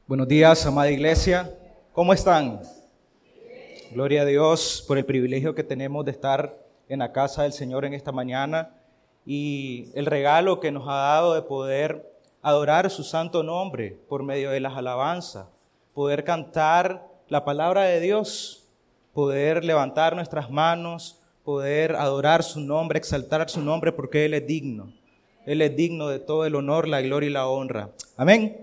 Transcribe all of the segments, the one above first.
Buenos días, amada iglesia. ¿Cómo están? Gloria a Dios por el privilegio que tenemos de estar en la casa del Señor en esta mañana y el regalo que nos ha dado de poder adorar su santo nombre por medio de las alabanzas, poder cantar la palabra de Dios, poder levantar nuestras manos, poder adorar su nombre, exaltar su nombre porque Él es digno. Él es digno de todo el honor, la gloria y la honra. Amén.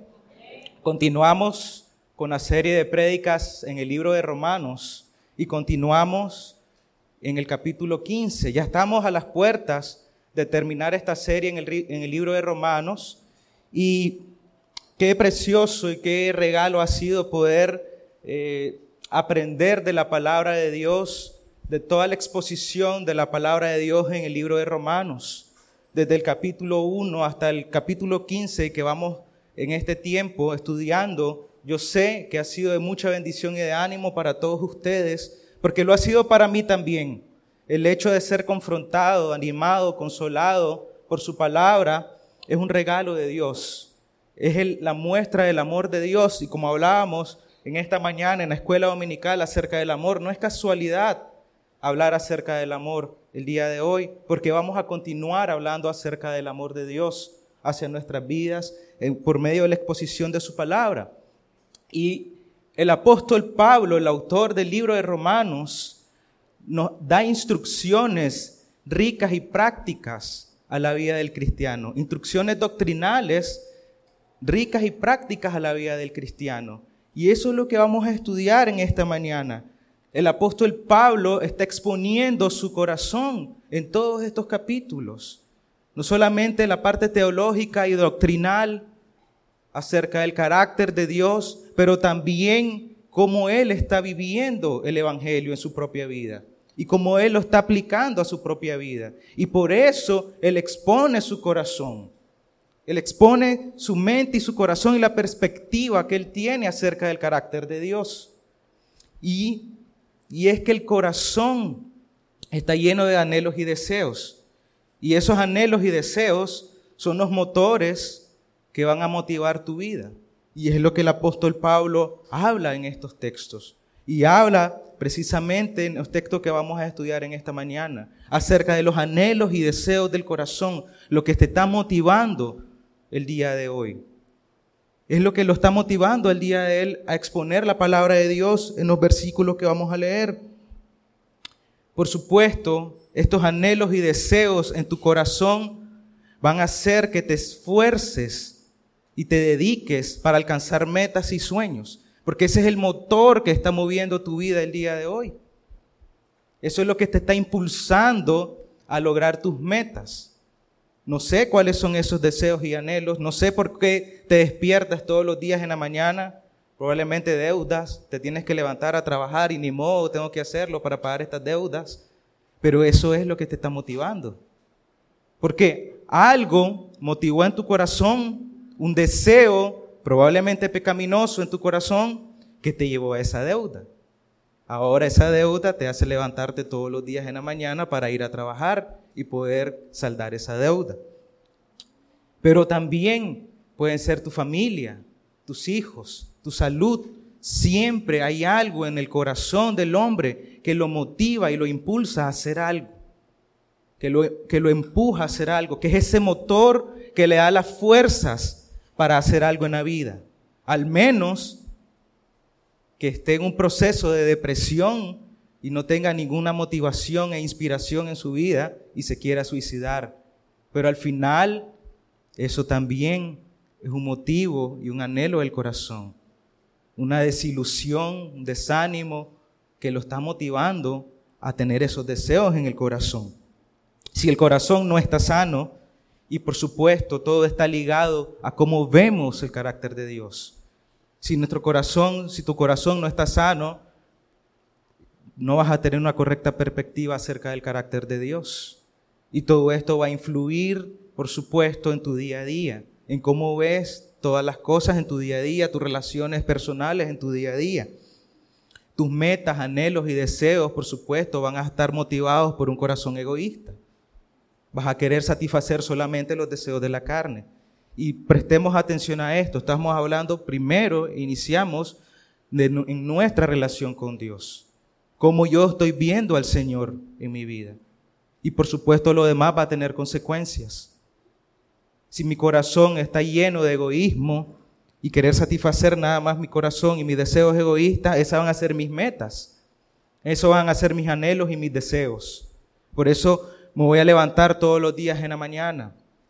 Continuamos con la serie de prédicas en el libro de Romanos y continuamos en el capítulo 15. Ya estamos a las puertas de terminar esta serie en el libro de Romanos y qué precioso y qué regalo ha sido poder aprender de la palabra de Dios, de toda la exposición de la palabra de Dios en el libro de Romanos, desde el capítulo 1 hasta el capítulo 15 que vamos en este tiempo estudiando. Yo sé que ha sido de mucha bendición y de ánimo para todos ustedes, porque lo ha sido para mí también. El hecho de ser confrontado, animado, consolado por su palabra es un regalo de Dios. Es la muestra del amor de Dios. Y como hablábamos en esta mañana en la escuela dominical acerca del amor, no es casualidad hablar acerca del amor el día de hoy, porque vamos a continuar hablando acerca del amor de Dios hacia nuestras vidas por medio de la exposición de su palabra. Y el apóstol Pablo, el autor del libro de Romanos, nos da instrucciones ricas y prácticas a la vida del cristiano, instrucciones doctrinales ricas y prácticas a la vida del cristiano. Y eso es lo que vamos a estudiar en esta mañana. El apóstol Pablo está exponiendo su corazón en todos estos capítulos. No solamente la parte teológica y doctrinal acerca del carácter de Dios, pero también cómo Él está viviendo el Evangelio en su propia vida y cómo Él lo está aplicando a su propia vida. Y por eso Él expone su corazón. Él expone su mente y su corazón y la perspectiva que Él tiene acerca del carácter de Dios. Y es que el corazón está lleno de anhelos y deseos. Y esos anhelos y deseos son los motores que van a motivar tu vida. Y es lo que el apóstol Pablo habla en estos textos. Y habla precisamente en los textos que vamos a estudiar en esta mañana, acerca de los anhelos y deseos del corazón, lo que te está motivando el día de hoy. Es lo que lo está motivando el día de él a exponer la palabra de Dios en los versículos que vamos a leer. Por supuesto, estos anhelos y deseos en tu corazón van a hacer que te esfuerces y te dediques para alcanzar metas y sueños, porque ese es el motor que está moviendo tu vida el día de hoy. Eso es lo que te está impulsando a lograr tus metas. No sé cuáles son esos deseos y anhelos, no sé por qué te despiertas todos los días en la mañana, probablemente deudas, te tienes que levantar a trabajar y ni modo, tengo que hacerlo para pagar estas deudas. Pero eso es lo que te está motivando. Porque algo motivó en tu corazón, un deseo probablemente pecaminoso en tu corazón que te llevó a esa deuda. Ahora esa deuda te hace levantarte todos los días en la mañana para ir a trabajar y poder saldar esa deuda. Pero también pueden ser tu familia, tus hijos, tu salud. Siempre hay algo en el corazón del hombre que lo motiva y lo impulsa a hacer algo, que lo empuja a hacer algo, que es ese motor que le da las fuerzas para hacer algo en la vida. Al menos que esté en un proceso de depresión y no tenga ninguna motivación e inspiración en su vida y se quiera suicidar. Pero al final, eso también es un motivo y un anhelo del corazón. Una desilusión, un desánimo que lo está motivando a tener esos deseos en el corazón. Si el corazón no está sano, y por supuesto todo está ligado a cómo vemos el carácter de Dios. Si tu corazón no está sano, no vas a tener una correcta perspectiva acerca del carácter de Dios. Y todo esto va a influir, por supuesto, en tu día a día, en cómo ves todas las cosas en tu día a día, tus relaciones personales en tu día a día. Tus metas, anhelos y deseos, por supuesto, van a estar motivados por un corazón egoísta. Vas a querer satisfacer solamente los deseos de la carne. Y prestemos atención a esto. Estamos hablando primero, iniciamos en nuestra relación con Dios. Cómo yo estoy viendo al Señor en mi vida. Y por supuesto lo demás va a tener consecuencias. Si mi corazón está lleno de egoísmo y querer satisfacer nada más mi corazón y mis deseos egoístas, esas van a ser mis metas. Esos van a ser mis anhelos y mis deseos. Por eso me voy a levantar todos los días en la mañana.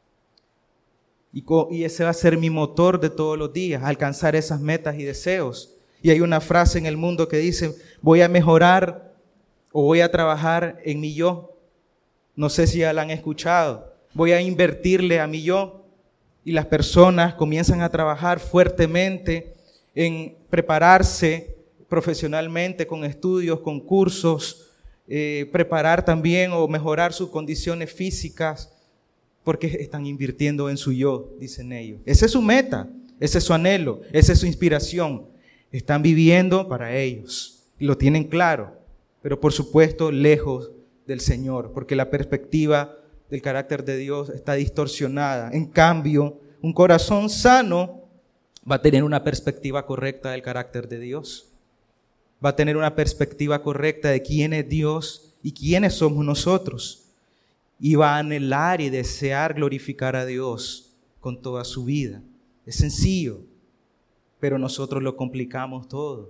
Y ese va a ser mi motor de todos los días, alcanzar esas metas y deseos. Y hay una frase en el mundo que dice, voy a mejorar o voy a trabajar en mi yo. No sé si ya la han escuchado. Voy a invertirle a mi yo. Y las personas comienzan a trabajar fuertemente en prepararse profesionalmente con estudios, con cursos, preparar también o mejorar sus condiciones físicas, porque están invirtiendo en su yo, dicen ellos. Esa es su meta, ese es su anhelo, esa es su inspiración. Están viviendo para ellos y lo tienen claro, pero por supuesto lejos del Señor, porque la perspectiva del carácter de Dios está distorsionada. En cambio, un corazón sano va a tener una perspectiva correcta del carácter de Dios. Va a tener una perspectiva correcta de quién es Dios y quiénes somos nosotros. Y va a anhelar y desear glorificar a Dios con toda su vida. Es sencillo, pero nosotros lo complicamos todo.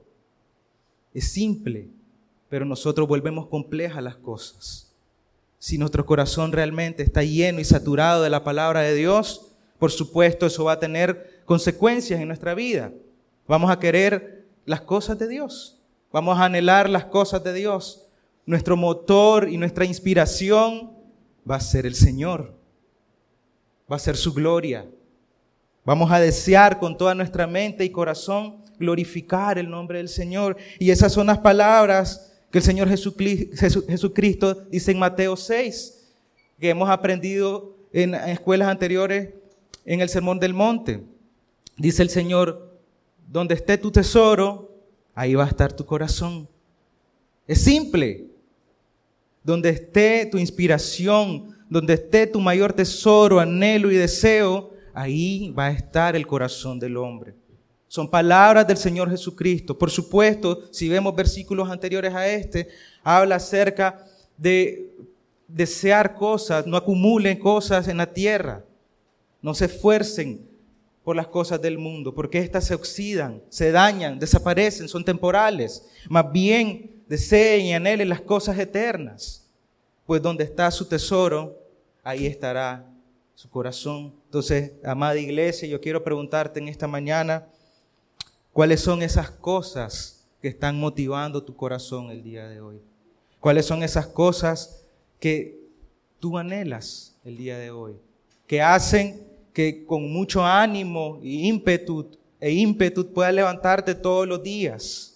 Es simple, pero nosotros volvemos complejas las cosas. Si nuestro corazón realmente está lleno y saturado de la palabra de Dios, por supuesto eso va a tener consecuencias en nuestra vida. Vamos a querer las cosas de Dios. Vamos a anhelar las cosas de Dios. Nuestro motor y nuestra inspiración va a ser el Señor. Va a ser su gloria. Vamos a desear con toda nuestra mente y corazón glorificar el nombre del Señor. Y esas son las palabras que el Señor Jesucristo dice en Mateo 6, que hemos aprendido en escuelas anteriores en el Sermón del Monte. Dice el Señor, donde esté tu tesoro, ahí va a estar tu corazón. Es simple. Donde esté tu inspiración, donde esté tu mayor tesoro, anhelo y deseo, ahí va a estar el corazón del hombre. Son palabras del Señor Jesucristo. Por supuesto, si vemos versículos anteriores a este, habla acerca de desear cosas, no acumulen cosas en la tierra. No se esfuercen por las cosas del mundo, porque éstas se oxidan, se dañan, desaparecen, son temporales. Más bien, deseen y anhelen las cosas eternas, pues donde está su tesoro, ahí estará su corazón. Entonces, amada iglesia, yo quiero preguntarte en esta mañana, ¿cuáles son esas cosas que están motivando tu corazón el día de hoy? ¿Cuáles son esas cosas que tú anhelas el día de hoy? Que hacen que con mucho ánimo e ímpetu puedas levantarte todos los días.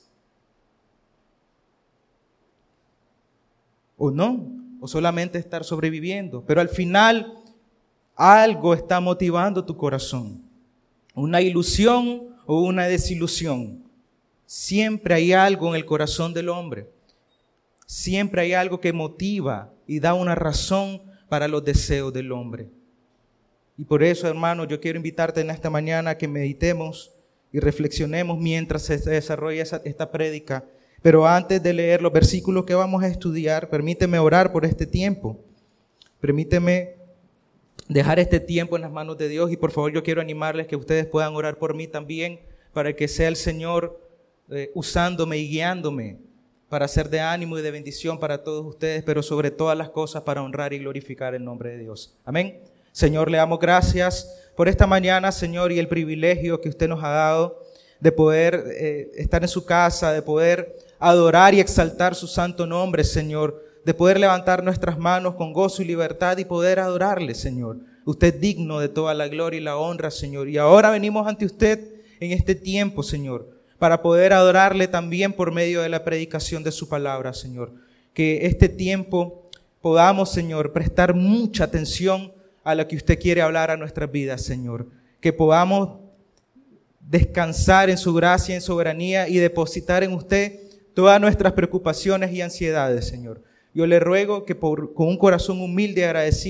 ¿O no? ¿O solamente estar sobreviviendo? Pero al final algo está motivando tu corazón. Una ilusión o una desilusión. Siempre hay algo en el corazón del hombre. Siempre hay algo que motiva y da una razón para los deseos del hombre. Y por eso, hermano, yo quiero invitarte en esta mañana a que meditemos y reflexionemos mientras se desarrolla esta prédica. Pero antes de leer los versículos que vamos a estudiar, permíteme orar por este tiempo. Permíteme dejar este tiempo en las manos de Dios y por favor yo quiero animarles que ustedes puedan orar por mí también para que sea el Señor usándome y guiándome para ser de ánimo y de bendición para todos ustedes, pero sobre todas las cosas para honrar y glorificar el nombre de Dios. Amén. Señor, le damos gracias por esta mañana, Señor, y el privilegio que usted nos ha dado de poder estar en su casa, de poder adorar y exaltar su santo nombre, Señor, de poder levantar nuestras manos con gozo y libertad y poder adorarle, Señor. Usted es digno de toda la gloria y la honra, Señor. Y ahora venimos ante usted en este tiempo, Señor, para poder adorarle también por medio de la predicación de su palabra, Señor. Que este tiempo podamos, Señor, prestar mucha atención a lo que usted quiere hablar a nuestras vidas, Señor. Que podamos descansar en su gracia y en soberanía y depositar en usted todas nuestras preocupaciones y ansiedades, Señor. Yo le ruego que con un corazón humilde y agradecido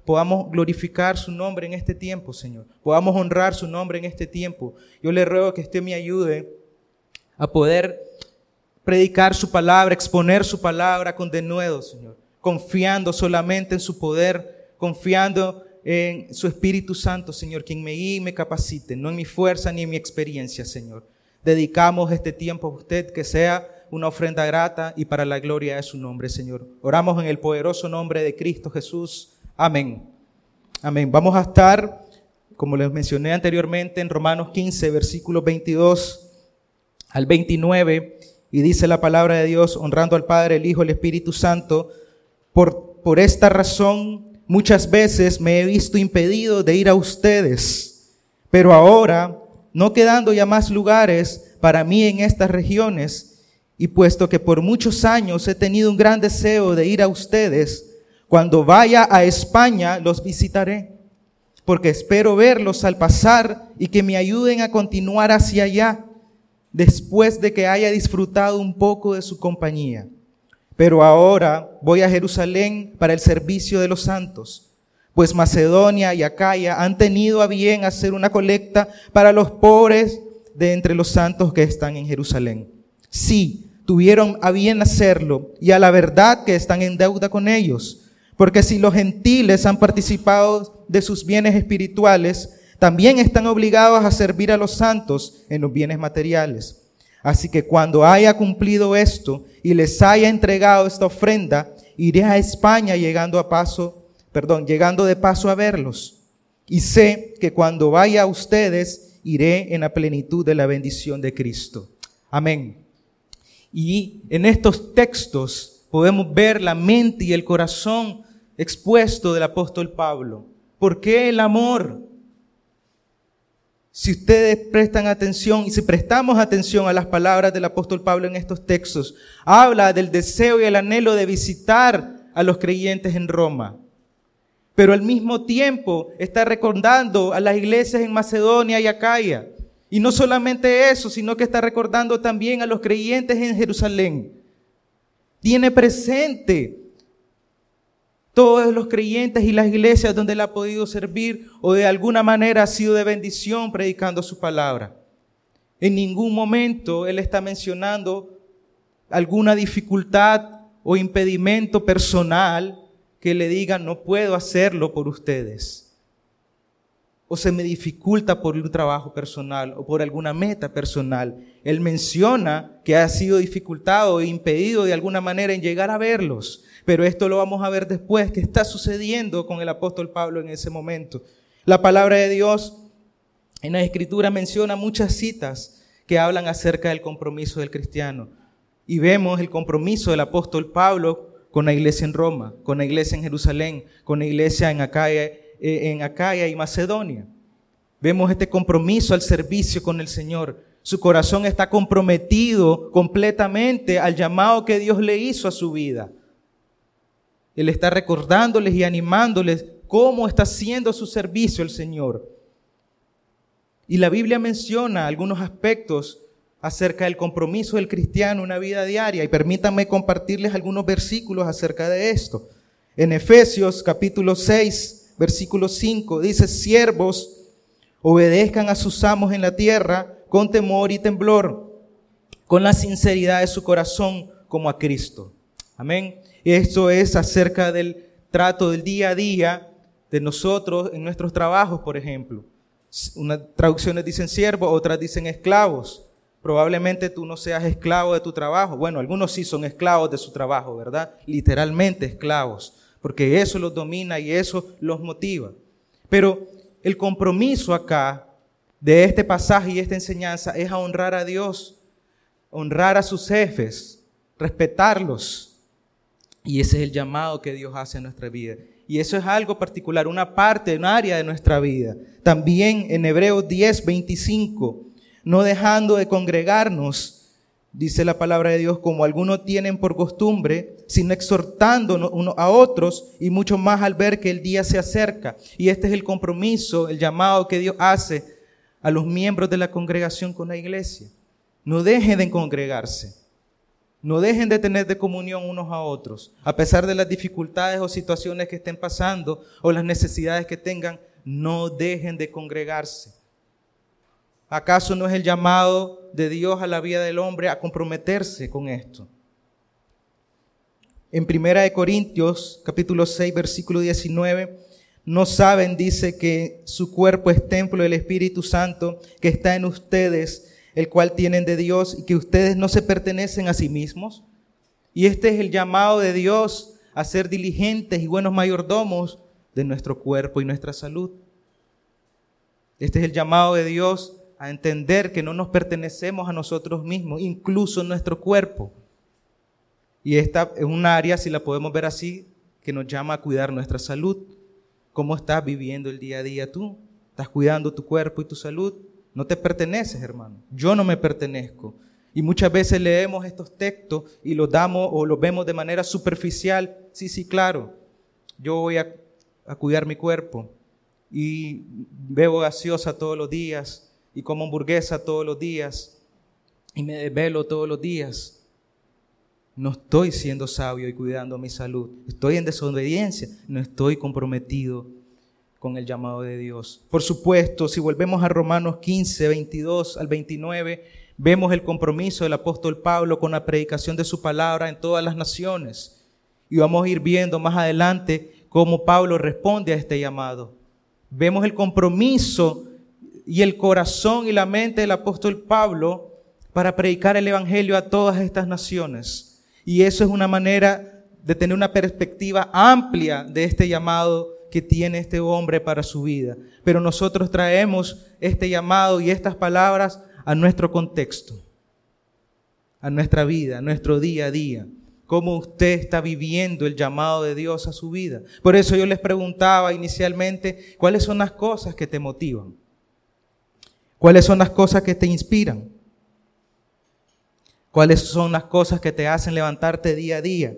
podamos glorificar su nombre en este tiempo, Señor. Podamos honrar su nombre en este tiempo. Yo le ruego que usted me ayude a poder predicar su palabra, exponer su palabra con denuedo, Señor. Confiando solamente en su poder, confiando en su Espíritu Santo, Señor, quien me guíe y me capacite, no en mi fuerza ni en mi experiencia, Señor. Dedicamos este tiempo a usted, que sea una ofrenda grata y para la gloria de su nombre, Señor. Oramos en el poderoso nombre de Cristo Jesús. Amén. Amén. Vamos a estar, como les mencioné anteriormente, en Romanos 15, versículos 22 al 29, y dice la palabra de Dios, honrando al Padre, el Hijo, el Espíritu Santo. Por esta razón, muchas veces me he visto impedido de ir a ustedes, pero ahora, no quedando ya más lugares para mí en estas regiones, y puesto que por muchos años he tenido un gran deseo de ir a ustedes, cuando vaya a España los visitaré, porque espero verlos al pasar y que me ayuden a continuar hacia allá, después de que haya disfrutado un poco de su compañía. Pero ahora voy a Jerusalén para el servicio de los santos, pues Macedonia y Acaya han tenido a bien hacer una colecta para los pobres de entre los santos que están en Jerusalén. Sí, tuvieron a bien hacerlo, y a la verdad que están en deuda con ellos, porque si los gentiles han participado de sus bienes espirituales, también están obligados a servir a los santos en los bienes materiales. Así que cuando haya cumplido esto y les haya entregado esta ofrenda, iré a España llegando de paso a verlos. Y sé que cuando vaya a ustedes, iré en la plenitud de la bendición de Cristo. Amén. Y en estos textos podemos ver la mente y el corazón expuesto del apóstol Pablo. ¿Por qué el amor? Si ustedes prestan atención y si prestamos atención a las palabras del apóstol Pablo en estos textos, habla del deseo y el anhelo de visitar a los creyentes en Roma. Pero al mismo tiempo está recordando a las iglesias en Macedonia y Acaya. Y no solamente eso, sino que está recordando también a los creyentes en Jerusalén. Tiene presente todos los creyentes y las iglesias donde él ha podido servir o de alguna manera ha sido de bendición predicando su palabra. En ningún momento él está mencionando alguna dificultad o impedimento personal que le diga no puedo hacerlo por ustedes. O se me dificulta por un trabajo personal o por alguna meta personal. Él menciona que ha sido dificultado e impedido de alguna manera en llegar a verlos. Pero esto lo vamos a ver después, que está sucediendo con el apóstol Pablo en ese momento. La palabra de Dios en la Escritura menciona muchas citas que hablan acerca del compromiso del cristiano. Y vemos el compromiso del apóstol Pablo con la iglesia en Roma, con la iglesia en Jerusalén, con la iglesia en Acaya y Macedonia. Vemos este compromiso al servicio con el Señor. Su corazón está comprometido completamente al llamado que Dios le hizo a su vida. Él está recordándoles y animándoles cómo está haciendo su servicio el Señor. Y la Biblia menciona algunos aspectos acerca del compromiso del cristiano en una vida diaria. Y permítanme compartirles algunos versículos acerca de esto. En Efesios capítulo 6, versículo 5, dice: siervos, obedezcan a sus amos en la tierra con temor y temblor, con la sinceridad de su corazón como a Cristo. Amén. Esto es acerca del trato del día a día de nosotros en nuestros trabajos, por ejemplo. Unas traducciones dicen siervos, otras dicen esclavos. Probablemente tú no seas esclavo de tu trabajo. Bueno, algunos sí son esclavos de su trabajo, ¿verdad? Literalmente esclavos, porque eso los domina y eso los motiva. Pero el compromiso acá de este pasaje y esta enseñanza es a honrar a Dios, honrar a sus jefes, respetarlos. Y ese es el llamado que Dios hace en nuestra vida. Y eso es algo particular, una parte, un área de nuestra vida. También en Hebreos 10:25, no dejando de congregarnos, dice la palabra de Dios, como algunos tienen por costumbre, sino exhortándonos unos a otros y mucho más al ver que el día se acerca. Y este es el compromiso, el llamado que Dios hace a los miembros de la congregación con la iglesia. No dejen de congregarse. No dejen de tener de comunión unos a otros. A pesar de las dificultades o situaciones que estén pasando o las necesidades que tengan, no dejen de congregarse. ¿Acaso no es el llamado de Dios a la vida del hombre a comprometerse con esto? En 1 Corintios, capítulo 6, versículo 19, no saben, dice, que su cuerpo es templo del Espíritu Santo que está en ustedes, el cual tienen de Dios, y que ustedes no se pertenecen a sí mismos. Y este es el llamado de Dios a ser diligentes y buenos mayordomos de nuestro cuerpo y nuestra salud. Este es el llamado de Dios a entender que no nos pertenecemos a nosotros mismos, incluso nuestro cuerpo. Y esta es un área, si la podemos ver así, que nos llama a cuidar nuestra salud. ¿Cómo estás viviendo el día a día tú? ¿Estás cuidando tu cuerpo y tu salud? No te perteneces, hermano. Yo no me pertenezco. Y muchas veces leemos estos textos y los damos o los vemos de manera superficial. Sí, claro. Yo voy a cuidar mi cuerpo y bebo gaseosa todos los días y como hamburguesa todos los días y me desvelo todos los días. No estoy siendo sabio y cuidando mi salud. Estoy en desobediencia. No estoy comprometido con el llamado de Dios. Por supuesto, si volvemos a Romanos 15, 22 al 29, vemos el compromiso del apóstol Pablo con la predicación de su palabra en todas las naciones. Y vamos a ir viendo más adelante cómo Pablo responde a este llamado. Vemos el compromiso y el corazón y la mente del apóstol Pablo para predicar el evangelio a todas estas naciones. Y eso es una manera de tener una perspectiva amplia de este llamado que tiene este hombre para su vida. Pero nosotros traemos este llamado y estas palabras a nuestro contexto, a nuestra vida, a nuestro día a día. ¿Cómo usted está viviendo el llamado de Dios a su vida? Por eso yo les preguntaba inicialmente, ¿cuáles son las cosas que te motivan? ¿Cuáles son las cosas que te inspiran? ¿Cuáles son las cosas que te hacen levantarte día a día?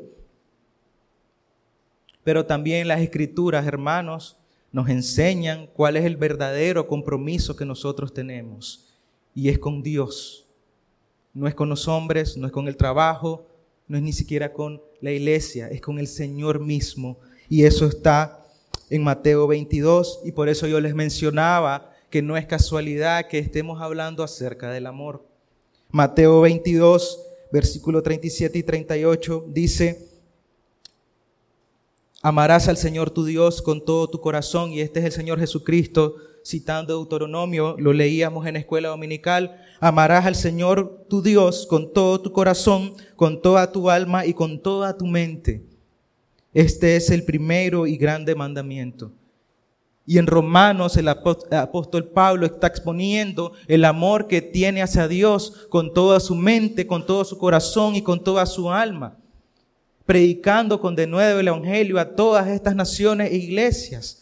Pero también las Escrituras, hermanos, nos enseñan cuál es el verdadero compromiso que nosotros tenemos. Y es con Dios. No es con los hombres, no es con el trabajo, no es ni siquiera con la iglesia, es con el Señor mismo. Y eso está en Mateo 22. Y por eso yo les mencionaba que no es casualidad que estemos hablando acerca del amor. Mateo 22, versículo 37 y 38 dice: amarás al Señor tu Dios con todo tu corazón. Y este es el Señor Jesucristo citando Deuteronomio, lo leíamos en la escuela dominical. Amarás al Señor tu Dios con todo tu corazón, con toda tu alma y con toda tu mente. Este es el primero y grande mandamiento. Y en Romanos el apóstol Pablo está exponiendo el amor que tiene hacia Dios con toda su mente, con todo su corazón y con toda su alma, predicando con denuedo el evangelio a todas estas naciones e iglesias.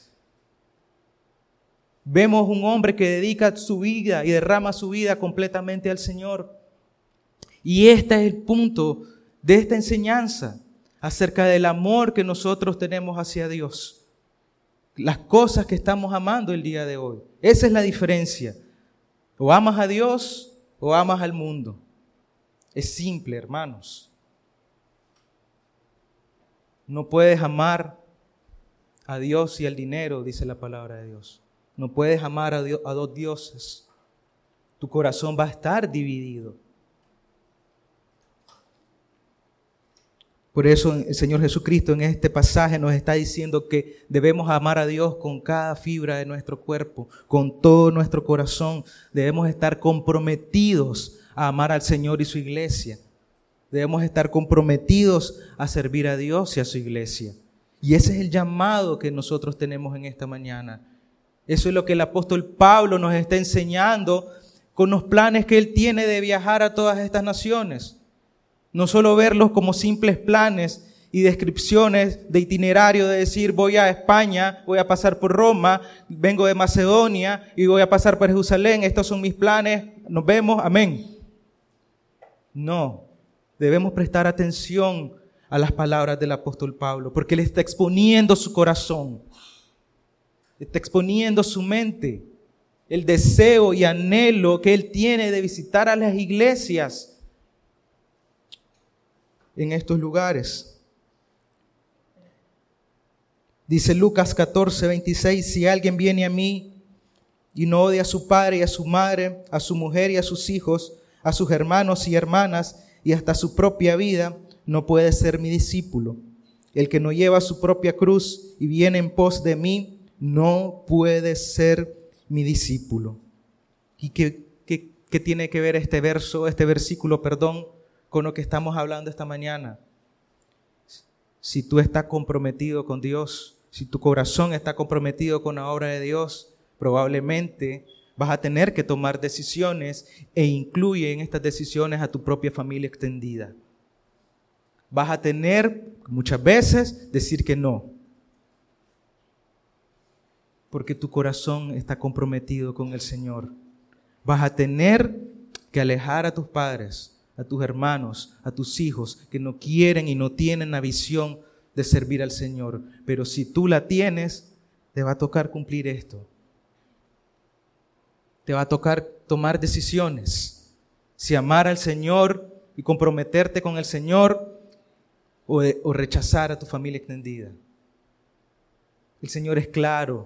Vemos un hombre que dedica su vida y derrama su vida completamente al Señor. Y este es el punto de esta enseñanza acerca del amor que nosotros tenemos hacia Dios. Las cosas que estamos amando el día de hoy. Esa es la diferencia. O amas a Dios o amas al mundo. Es simple, hermanos. No puedes amar a Dios y al dinero, dice la palabra de Dios. No puedes amar a dos dioses. Tu corazón va a estar dividido. Por eso el Señor Jesucristo en este pasaje nos está diciendo que debemos amar a Dios con cada fibra de nuestro cuerpo, con todo nuestro corazón. Debemos estar comprometidos a amar al Señor y su iglesia. Debemos estar comprometidos a servir a Dios y a su iglesia. Y ese es el llamado que nosotros tenemos en esta mañana. Eso es lo que el apóstol Pablo nos está enseñando con los planes que él tiene de viajar a todas estas naciones. No solo verlos como simples planes y descripciones de itinerario de decir voy a España, voy a pasar por Roma, vengo de Macedonia y voy a pasar por Jerusalén, estos son mis planes, nos vemos, amén. No, debemos prestar atención a las palabras del apóstol Pablo, porque él está exponiendo su corazón, está exponiendo su mente, el deseo y anhelo que él tiene de visitar a las iglesias. en estos lugares. Dice Lucas 14:26, si alguien viene a mí y no odia a su padre y a su madre, a su mujer y a sus hijos, a sus hermanos y hermanas y hasta su propia vida, no puede ser mi discípulo. El que no lleva su propia cruz y viene en pos de mí, no puede ser mi discípulo. ¿Y qué tiene que ver este versículo, con lo que estamos hablando esta mañana? Si tú estás comprometido con Dios, si tu corazón está comprometido con la obra de Dios, probablemente vas a tener que tomar decisiones e incluye en estas decisiones a tu propia familia extendida. Vas a tener muchas veces decir que no, porque tu corazón está comprometido con el Señor. Vas a tener que alejar a tus padres, a tus hermanos, a tus hijos que no quieren y no tienen la visión de servir al Señor. Pero si tú la tienes, te va a tocar cumplir esto. Te va a tocar tomar decisiones. Si amar al Señor y comprometerte con el Señor o rechazar a tu familia extendida. El Señor es claro.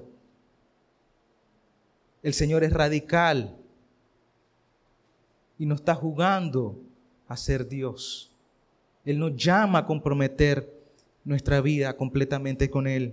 El Señor es radical. Y no está jugando a ser Dios. Él nos llama a comprometer nuestra vida completamente con Él.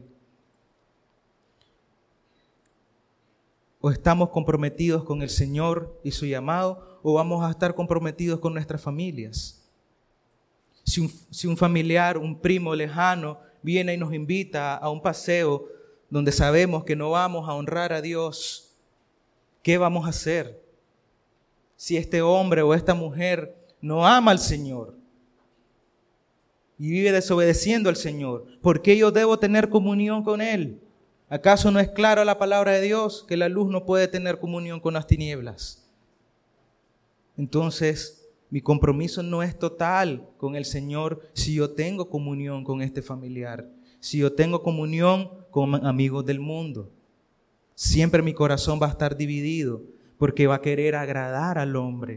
O estamos comprometidos con el Señor y su llamado, o vamos a estar comprometidos con nuestras familias. Si un familiar, un primo lejano, viene y nos invita a un paseo donde sabemos que no vamos a honrar a Dios, ¿qué vamos a hacer? Si este hombre o esta mujer no ama al Señor y vive desobedeciendo al Señor, ¿por qué yo debo tener comunión con Él? ¿Acaso no es clara la palabra de Dios que la luz no puede tener comunión con las tinieblas? Entonces, mi compromiso no es total con el Señor si yo tengo comunión con este familiar, si yo tengo comunión con amigos del mundo. Siempre mi corazón va a estar dividido porque va a querer agradar al hombre.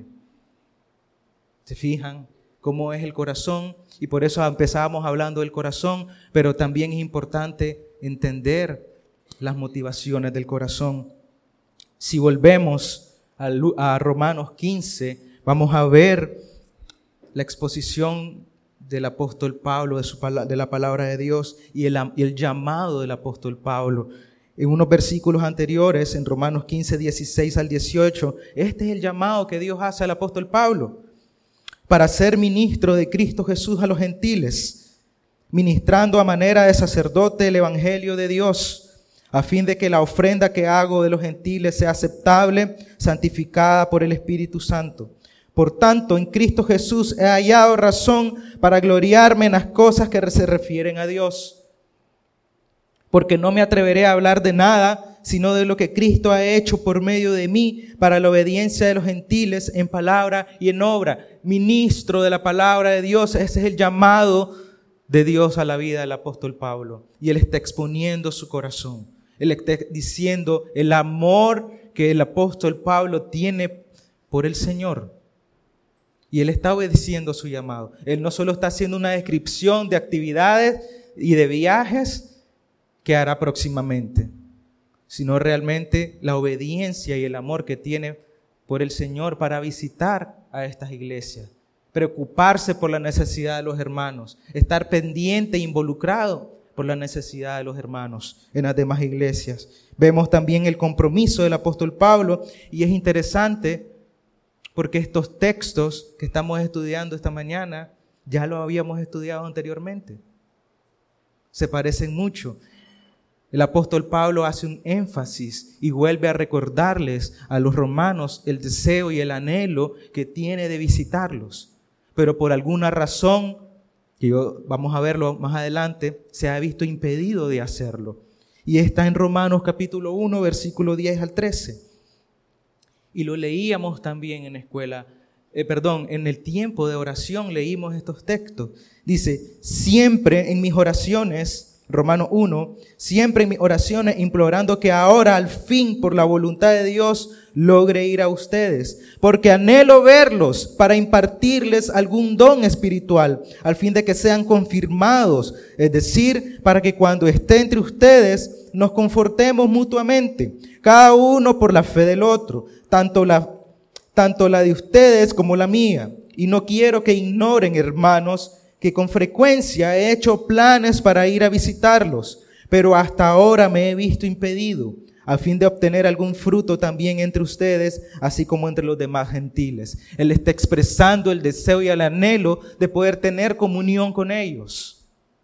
¿Se fijan cómo es el corazón? Y por eso empezamos hablando del corazón, pero también es importante entender las motivaciones del corazón. Si volvemos a Romanos 15, vamos a ver la exposición del apóstol Pablo de la palabra de Dios y el llamado del apóstol Pablo. En unos versículos anteriores, en Romanos 15, 16 al 18, este es el llamado que Dios hace al apóstol Pablo para ser ministro de Cristo Jesús a los gentiles, ministrando a manera de sacerdote el evangelio de Dios, a fin de que la ofrenda que hago de los gentiles sea aceptable, santificada por el Espíritu Santo. Por tanto, en Cristo Jesús he hallado razón para gloriarme en las cosas que se refieren a Dios. Porque no me atreveré a hablar de nada, sino de lo que Cristo ha hecho por medio de mí para la obediencia de los gentiles en palabra y en obra. Ministro de la palabra de Dios, ese es el llamado de Dios a la vida del apóstol Pablo. Y él está exponiendo su corazón. Él está diciendo el amor que el apóstol Pablo tiene por el Señor. Y él está obedeciendo su llamado. Él no solo está haciendo una descripción de actividades y de viajes que hará próximamente, sino realmente la obediencia y el amor que tiene por el Señor para visitar a estas iglesias, preocuparse por la necesidad de los hermanos, estar pendiente e involucrado por la necesidad de los hermanos en las demás iglesias. Vemos también el compromiso del apóstol Pablo y es interesante porque estos textos que estamos estudiando esta mañana ya lo habíamos estudiado anteriormente. Se parecen mucho. El apóstol Pablo hace un énfasis y vuelve a recordarles a los romanos el deseo y el anhelo que tiene de visitarlos. Pero por alguna razón, que vamos a verlo más adelante, se ha visto impedido de hacerlo. Y está en Romanos capítulo 1, versículo 10 al 13. Y lo leíamos también en en el tiempo de oración leímos estos textos. Dice, siempre en mis oraciones Romanos 1, siempre en mis oraciones implorando que ahora al fin por la voluntad de Dios logre ir a ustedes, porque anhelo verlos para impartirles algún don espiritual, al fin de que sean confirmados, es decir, para que cuando esté entre ustedes nos confortemos mutuamente, cada uno por la fe del otro, tanto la de ustedes como la mía. Y no quiero que ignoren, hermanos, que con frecuencia he hecho planes para ir a visitarlos, pero hasta ahora me he visto impedido, a fin de obtener algún fruto también entre ustedes, así como entre los demás gentiles. Él está expresando el deseo y el anhelo de poder tener comunión con ellos,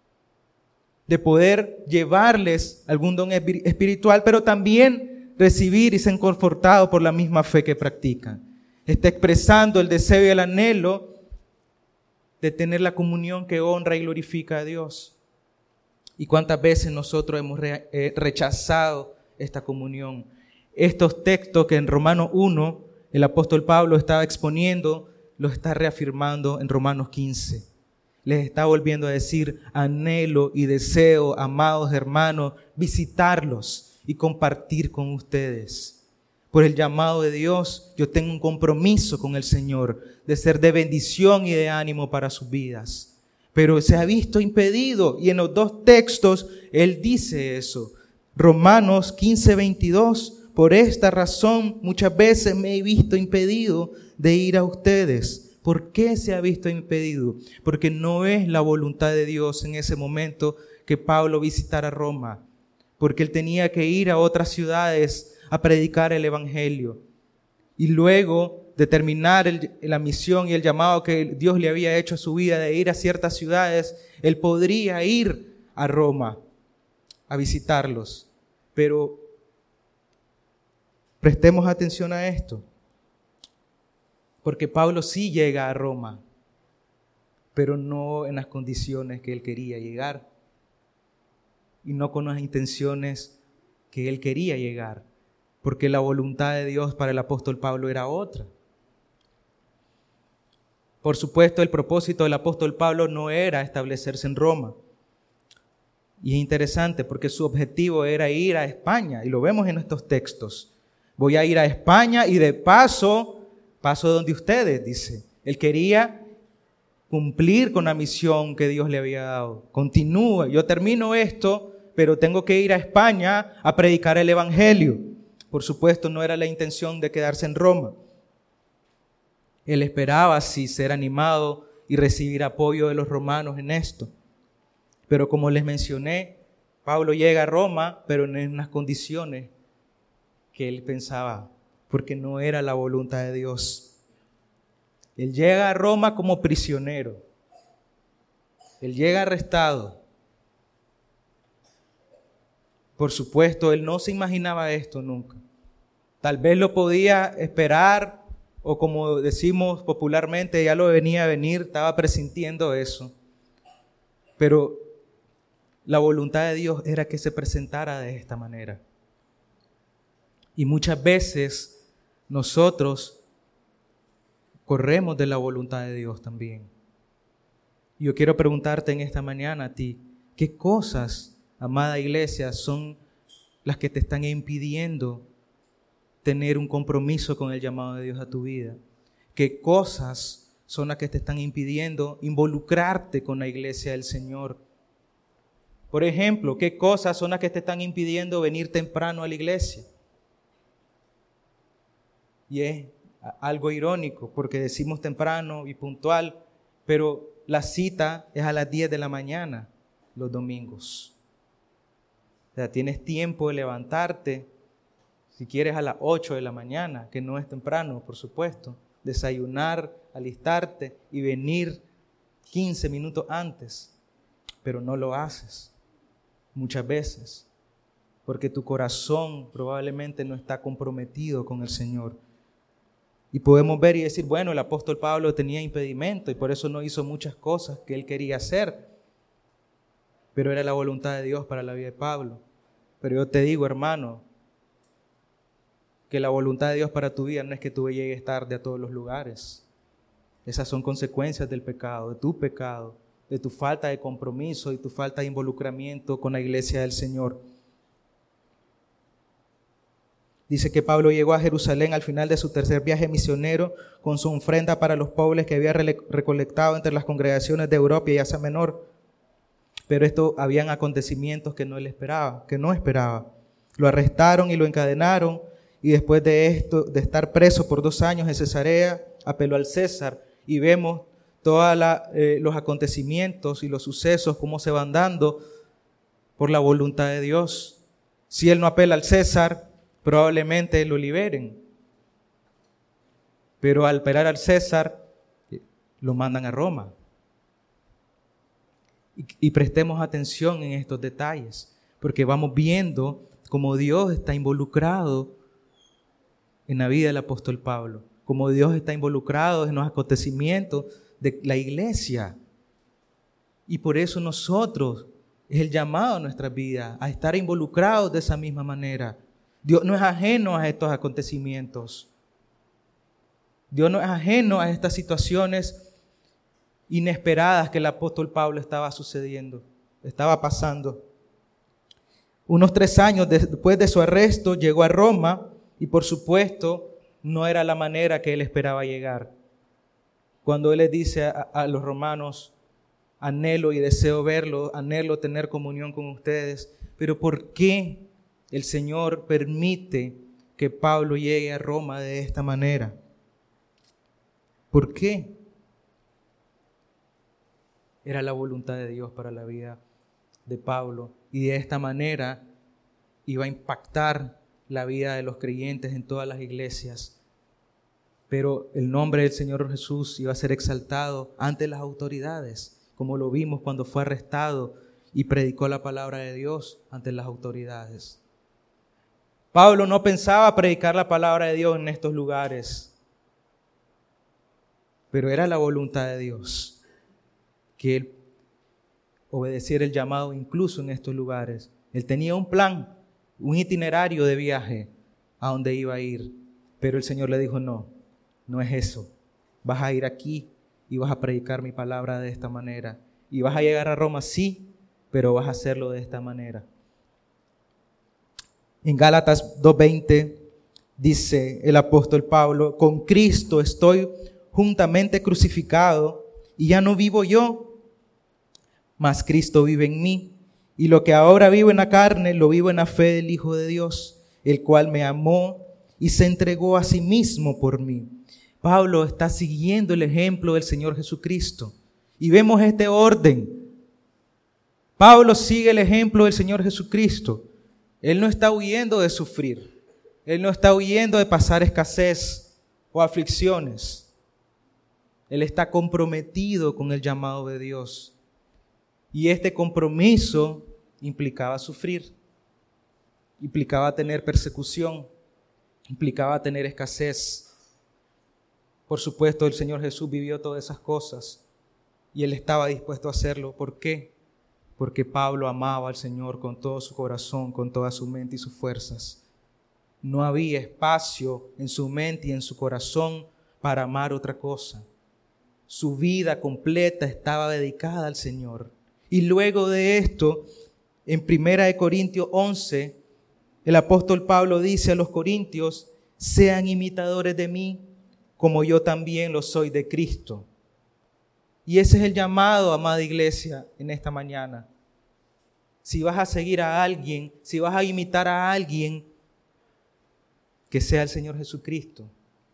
de poder llevarles algún don espiritual, pero también recibir y ser confortado por la misma fe que practican. Está expresando el deseo y el anhelo de tener la comunión que honra y glorifica a Dios. ¿Y cuántas veces nosotros hemos rechazado esta comunión? Estos textos que en Romanos 1 el apóstol Pablo estaba exponiendo, los está reafirmando en Romanos 15. Les está volviendo a decir: anhelo y deseo, amados hermanos, visitarlos y compartir con ustedes. Por el llamado de Dios, yo tengo un compromiso con el Señor de ser de bendición y de ánimo para sus vidas. Pero se ha visto impedido, y en los dos textos Él dice eso. Romanos 15:22, por esta razón muchas veces me he visto impedido de ir a ustedes. ¿Por qué se ha visto impedido? Porque no es la voluntad de Dios en ese momento que Pablo visitara Roma, porque él tenía que ir a otras ciudades a predicar el evangelio. Y luego de terminar la misión y el llamado que Dios le había hecho a su vida de ir a ciertas ciudades, él podría ir a Roma a visitarlos. Pero prestemos atención a esto, porque Pablo sí llega a Roma, pero no en las condiciones que él quería llegar y no con las intenciones que él quería llegar, porque la voluntad de Dios para el apóstol Pablo era otra. Por supuesto, el propósito del apóstol Pablo no era establecerse en Roma. Y es interesante porque su objetivo era ir a España, y lo vemos en estos textos. Voy a ir a España y de paso donde ustedes, dice. Él quería cumplir con la misión que Dios le había dado. Continúa, yo termino esto, pero tengo que ir a España a predicar el evangelio. Por supuesto, no era la intención de quedarse en Roma. Él esperaba así ser animado y recibir apoyo de los romanos en esto. Pero como les mencioné, Pablo llega a Roma, pero en unas condiciones que él pensaba, porque no era la voluntad de Dios. Él llega a Roma como prisionero. Él llega arrestado. Por supuesto, él no se imaginaba esto nunca. Tal vez lo podía esperar, o como decimos popularmente, ya lo venía a venir, estaba presintiendo eso. Pero la voluntad de Dios era que se presentara de esta manera. Y muchas veces nosotros corremos de la voluntad de Dios también. Y yo quiero preguntarte en esta mañana a ti, ¿qué cosas, amada iglesia, son las que te están impidiendo tener un compromiso con el llamado de Dios a tu vida? ¿Qué cosas son las que te están impidiendo involucrarte con la iglesia del Señor? Por ejemplo, ¿qué cosas son las que te están impidiendo venir temprano a la iglesia? Y es algo irónico porque decimos temprano y puntual, pero la cita es a las 10 de la mañana los domingos. O sea, tienes tiempo de levantarte, si quieres a las 8 de la mañana, que no es temprano, por supuesto, desayunar, alistarte y venir 15 minutos antes, pero no lo haces muchas veces, porque tu corazón probablemente no está comprometido con el Señor. Y podemos ver y decir, bueno, el apóstol Pablo tenía impedimento y por eso no hizo muchas cosas que él quería hacer, pero era la voluntad de Dios para la vida de Pablo. Pero yo te digo, hermano, que la voluntad de Dios para tu vida no es que tú llegues tarde a todos los lugares. Esas son consecuencias del pecado, de tu pecado. de tu falta de compromiso y tu falta de involucramiento con la iglesia del Señor. Dice que Pablo llegó a Jerusalén al final de su tercer viaje misionero con su ofrenda para los pobres que había recolectado entre las congregaciones de Europa y Asia Menor. Pero esto habían acontecimientos que no esperaba. Lo arrestaron y lo encadenaron, y después de esto, de estar preso por 2 años en Cesarea, apeló al César, y vemos todos los acontecimientos y los sucesos, cómo se van dando por la voluntad de Dios. Si él no apela al César, probablemente lo liberen. Pero al apelar al César, lo mandan a Roma. Y prestemos atención en estos detalles, porque vamos viendo cómo Dios está involucrado en la vida del apóstol Pablo, cómo Dios está involucrado en los acontecimientos de la iglesia. Y por eso nosotros, es el llamado a nuestra vida, a estar involucrados de esa misma manera. Dios no es ajeno a estos acontecimientos. Dios no es ajeno a estas situaciones inesperadas que el apóstol Pablo estaba pasando. Unos 3 años después de su arresto, llegó a Roma y, por supuesto, no era la manera que él esperaba llegar. Cuando él les dice a los romanos, anhelo y deseo verlo, anhelo tener comunión con ustedes, pero ¿por qué el Señor permite que Pablo llegue a Roma de esta manera? ¿Por qué? Era la voluntad de Dios para la vida de Pablo, y de esta manera iba a impactar la vida de los creyentes en todas las iglesias. Pero el nombre del Señor Jesús iba a ser exaltado ante las autoridades, como lo vimos cuando fue arrestado y predicó la palabra de Dios ante las autoridades. Pablo no pensaba predicar la palabra de Dios en estos lugares, pero era la voluntad de Dios que él obedeciera el llamado incluso en estos lugares. Él tenía un plan, un itinerario de viaje a donde iba a ir, pero el Señor le dijo, no es eso. Vas a ir aquí y vas a predicar mi palabra de esta manera. Y vas a llegar a Roma, sí, pero vas a hacerlo de esta manera. En Gálatas 2:20 dice el apóstol Pablo, con Cristo estoy juntamente crucificado y ya no vivo yo, mas Cristo vive en mí. Y lo que ahora vivo en la carne, lo vivo en la fe del Hijo de Dios, el cual me amó y se entregó a sí mismo por mí. Pablo está siguiendo el ejemplo del Señor Jesucristo. Y vemos este orden. Pablo sigue el ejemplo del Señor Jesucristo. Él no está huyendo de sufrir. Él no está huyendo de pasar escasez o aflicciones. Él está comprometido con el llamado de Dios. Y este compromiso implicaba sufrir, implicaba tener persecución, implicaba tener escasez. Por supuesto, el Señor Jesús vivió todas esas cosas y Él estaba dispuesto a hacerlo. ¿Por qué? Porque Pablo amaba al Señor con todo su corazón, con toda su mente y sus fuerzas. No había espacio en su mente y en su corazón para amar otra cosa. Su vida completa estaba dedicada al Señor. Y luego de esto, en 1 Corintios 11, el apóstol Pablo dice a los corintios, sean imitadores de mí, como yo también lo soy de Cristo. Y ese es el llamado, amada iglesia, en esta mañana. Si vas a seguir a alguien, si vas a imitar a alguien, que sea el Señor Jesucristo.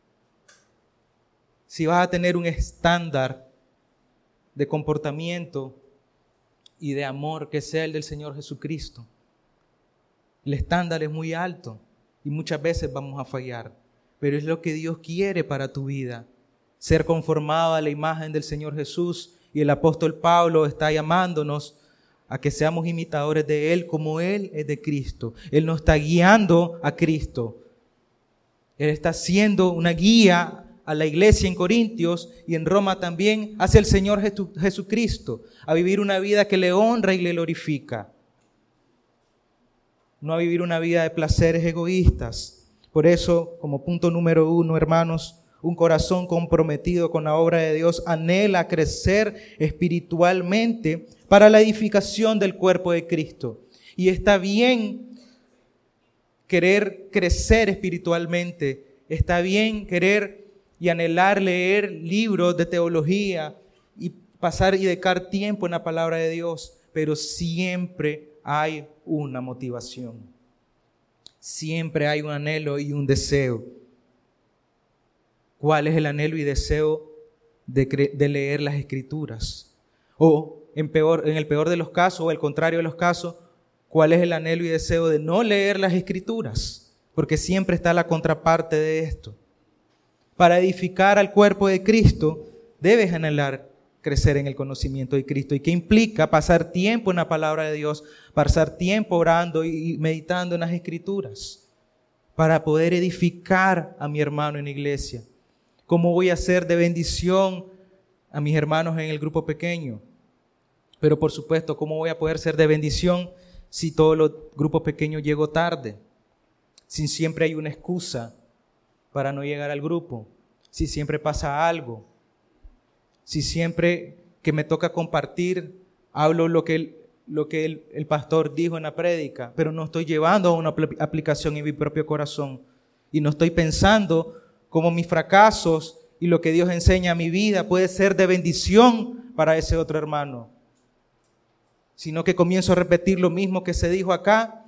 Si vas a tener un estándar de comportamiento y de amor que sea el del Señor Jesucristo. El estándar es muy alto y muchas veces vamos a fallar, pero es lo que Dios quiere para tu vida, ser conformado a la imagen del Señor Jesús, y el apóstol Pablo está llamándonos a que seamos imitadores de Él como Él es de Cristo. Él nos está guiando a Cristo. Él está siendo una guía a la iglesia en Corintios y en Roma también hacia el Señor Jesucristo, a vivir una vida que le honra y le glorifica. No a vivir una vida de placeres egoístas. Por eso, como punto número 1, hermanos, Un corazón comprometido con la obra de Dios anhela crecer espiritualmente para la edificación del cuerpo de Cristo. Y está bien querer crecer espiritualmente, está bien querer y anhelar leer libros de teología y pasar y dedicar tiempo en la palabra de Dios, pero siempre hay una motivación. Siempre hay un anhelo y un deseo. ¿Cuál es el anhelo y deseo de leer las Escrituras? O en el peor de los casos, o el contrario de los casos, ¿cuál es el anhelo y deseo de no leer las Escrituras? Porque siempre está la contraparte de esto. Para edificar al cuerpo de Cristo, debes anhelar crecer en el conocimiento de Cristo. ¿Y qué implica? Pasar tiempo en la palabra de Dios, pasar tiempo orando y meditando en las Escrituras, para poder edificar a mi hermano en la iglesia. ¿Cómo voy a ser de bendición a mis hermanos en el grupo pequeño? Pero por supuesto, ¿cómo voy a poder ser de bendición si todos los grupos pequeños llego tarde? Si siempre hay una excusa para no llegar al grupo, si siempre pasa algo, si siempre que me toca compartir hablo lo que el pastor dijo en la prédica, pero no estoy llevando a una aplicación en mi propio corazón y no estoy pensando cómo mis fracasos y lo que Dios enseña a mi vida puede ser de bendición para ese otro hermano, sino que comienzo a repetir lo mismo que se dijo acá,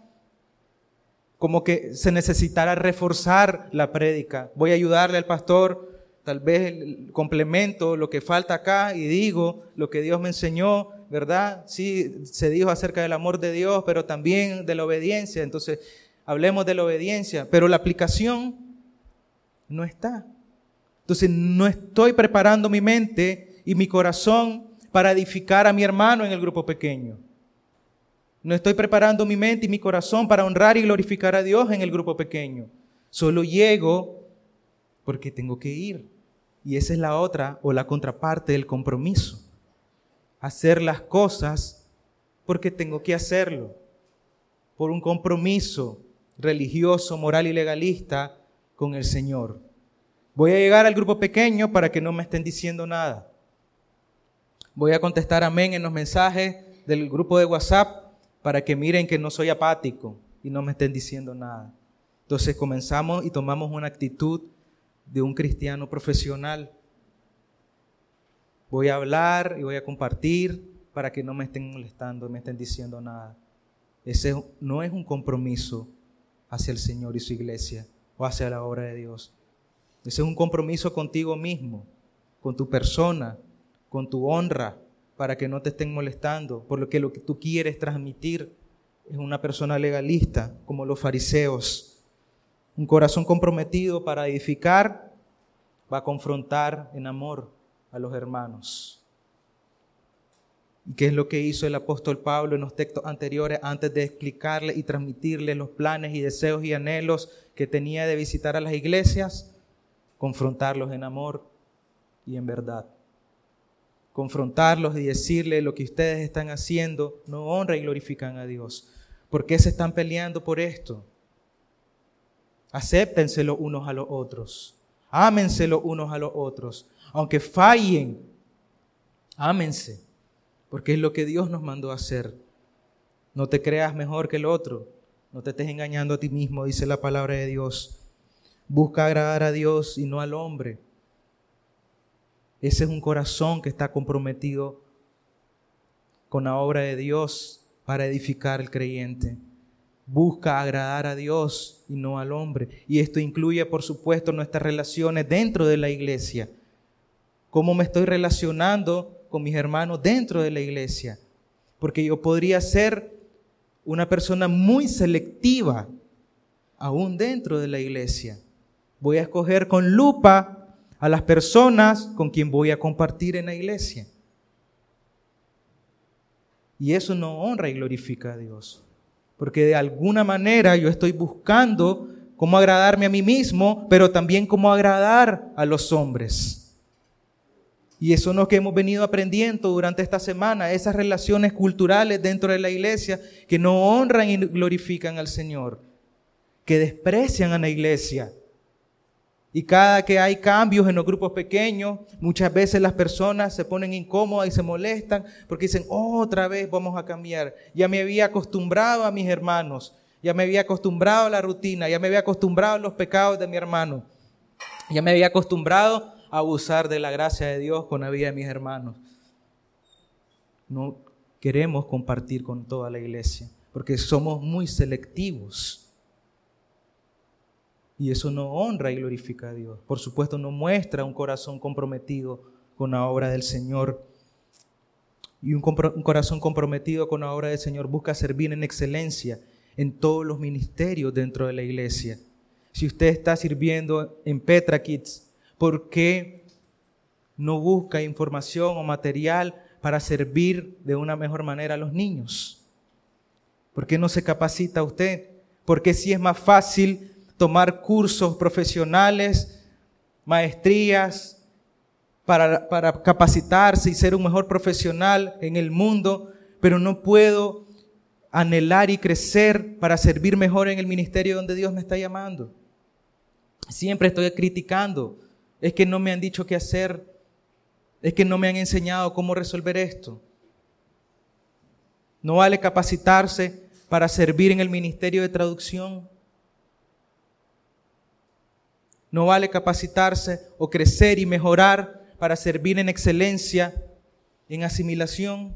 como que se necesitara reforzar la prédica. Voy a ayudarle al pastor, tal vez el complemento, lo que falta acá, y digo lo que Dios me enseñó, ¿verdad? Sí, se dijo acerca del amor de Dios, pero también de la obediencia. Entonces, hablemos de la obediencia, pero la aplicación no está. Entonces, no estoy preparando mi mente y mi corazón para edificar a mi hermano en el grupo pequeño. No estoy preparando mi mente y mi corazón para honrar y glorificar a Dios en el grupo pequeño. Solo llego porque tengo que ir. Y esa es la otra o la contraparte del compromiso. Hacer las cosas porque tengo que hacerlo. Por un compromiso religioso, moral y legalista con el Señor. Voy a llegar al grupo pequeño para que no me estén diciendo nada. Voy a contestar amén en los mensajes del grupo de WhatsApp para que miren que no soy apático y no me estén diciendo nada. Entonces comenzamos y tomamos una actitud de un cristiano profesional. Voy a hablar y voy a compartir para que no me estén molestando, no me estén diciendo nada. Ese no es un compromiso hacia el Señor y su iglesia o hacia la obra de Dios. Ese es un compromiso contigo mismo, con tu persona, con tu honra, para que no te estén molestando, por lo que tú quieres transmitir es una persona legalista, como los fariseos. Un corazón comprometido para edificar va a confrontar en amor a los hermanos. ¿Y qué es lo que hizo el apóstol Pablo en los textos anteriores antes de explicarle y transmitirle los planes y deseos y anhelos que tenía de visitar a las iglesias? Confrontarlos en amor y en verdad. Confrontarlos y decirles lo que ustedes están haciendo no honra y glorifican a Dios. ¿Por qué se están peleando por esto? Acéptenselo unos a los otros. Ámenselo unos a los otros. Aunque fallen, ámense. Porque es lo que Dios nos mandó a hacer. No te creas mejor que el otro. No te estés engañando a ti mismo, dice la palabra de Dios. Busca agradar a Dios y no al hombre. Ese es un corazón que está comprometido con la obra de Dios para edificar al creyente. Busca agradar a Dios y no al hombre. Y esto incluye, por supuesto, nuestras relaciones dentro de la iglesia. ¿Cómo me estoy relacionando con mis hermanos dentro de la iglesia? Porque yo podría ser una persona muy selectiva aún dentro de la iglesia. Voy a escoger con lupa a las personas con quien voy a compartir en la iglesia. Y eso no honra y glorifica a Dios. Porque de alguna manera yo estoy buscando cómo agradarme a mí mismo, pero también cómo agradar a los hombres. Y eso es lo que hemos venido aprendiendo durante esta semana, esas relaciones culturales dentro de la iglesia que no honran y glorifican al Señor, que desprecian a la iglesia. Y cada que hay cambios en los grupos pequeños, muchas veces las personas se ponen incómodas y se molestan porque dicen, otra vez vamos a cambiar. Ya me había acostumbrado a mis hermanos, ya me había acostumbrado a la rutina, ya me había acostumbrado a los pecados de mi hermano, ya me había acostumbrado a abusar de la gracia de Dios con la vida de mis hermanos. No queremos compartir con toda la iglesia porque somos muy selectivos. Y eso no honra y glorifica a Dios. Por supuesto, no muestra un corazón comprometido con la obra del Señor. Y un corazón comprometido con la obra del Señor busca servir en excelencia en todos los ministerios dentro de la iglesia. Si usted está sirviendo en Petra Kids, ¿por qué no busca información o material para servir de una mejor manera a los niños? ¿Por qué no se capacita usted? ¿Por qué si es más fácil tomar cursos profesionales, maestrías, para capacitarse y ser un mejor profesional en el mundo, pero no puedo anhelar y crecer para servir mejor en el ministerio donde Dios me está llamando? Siempre estoy criticando, es que no me han dicho qué hacer, es que no me han enseñado cómo resolver esto. No vale capacitarse para servir en el ministerio de traducción. No vale capacitarse o crecer y mejorar para servir en excelencia, en asimilación.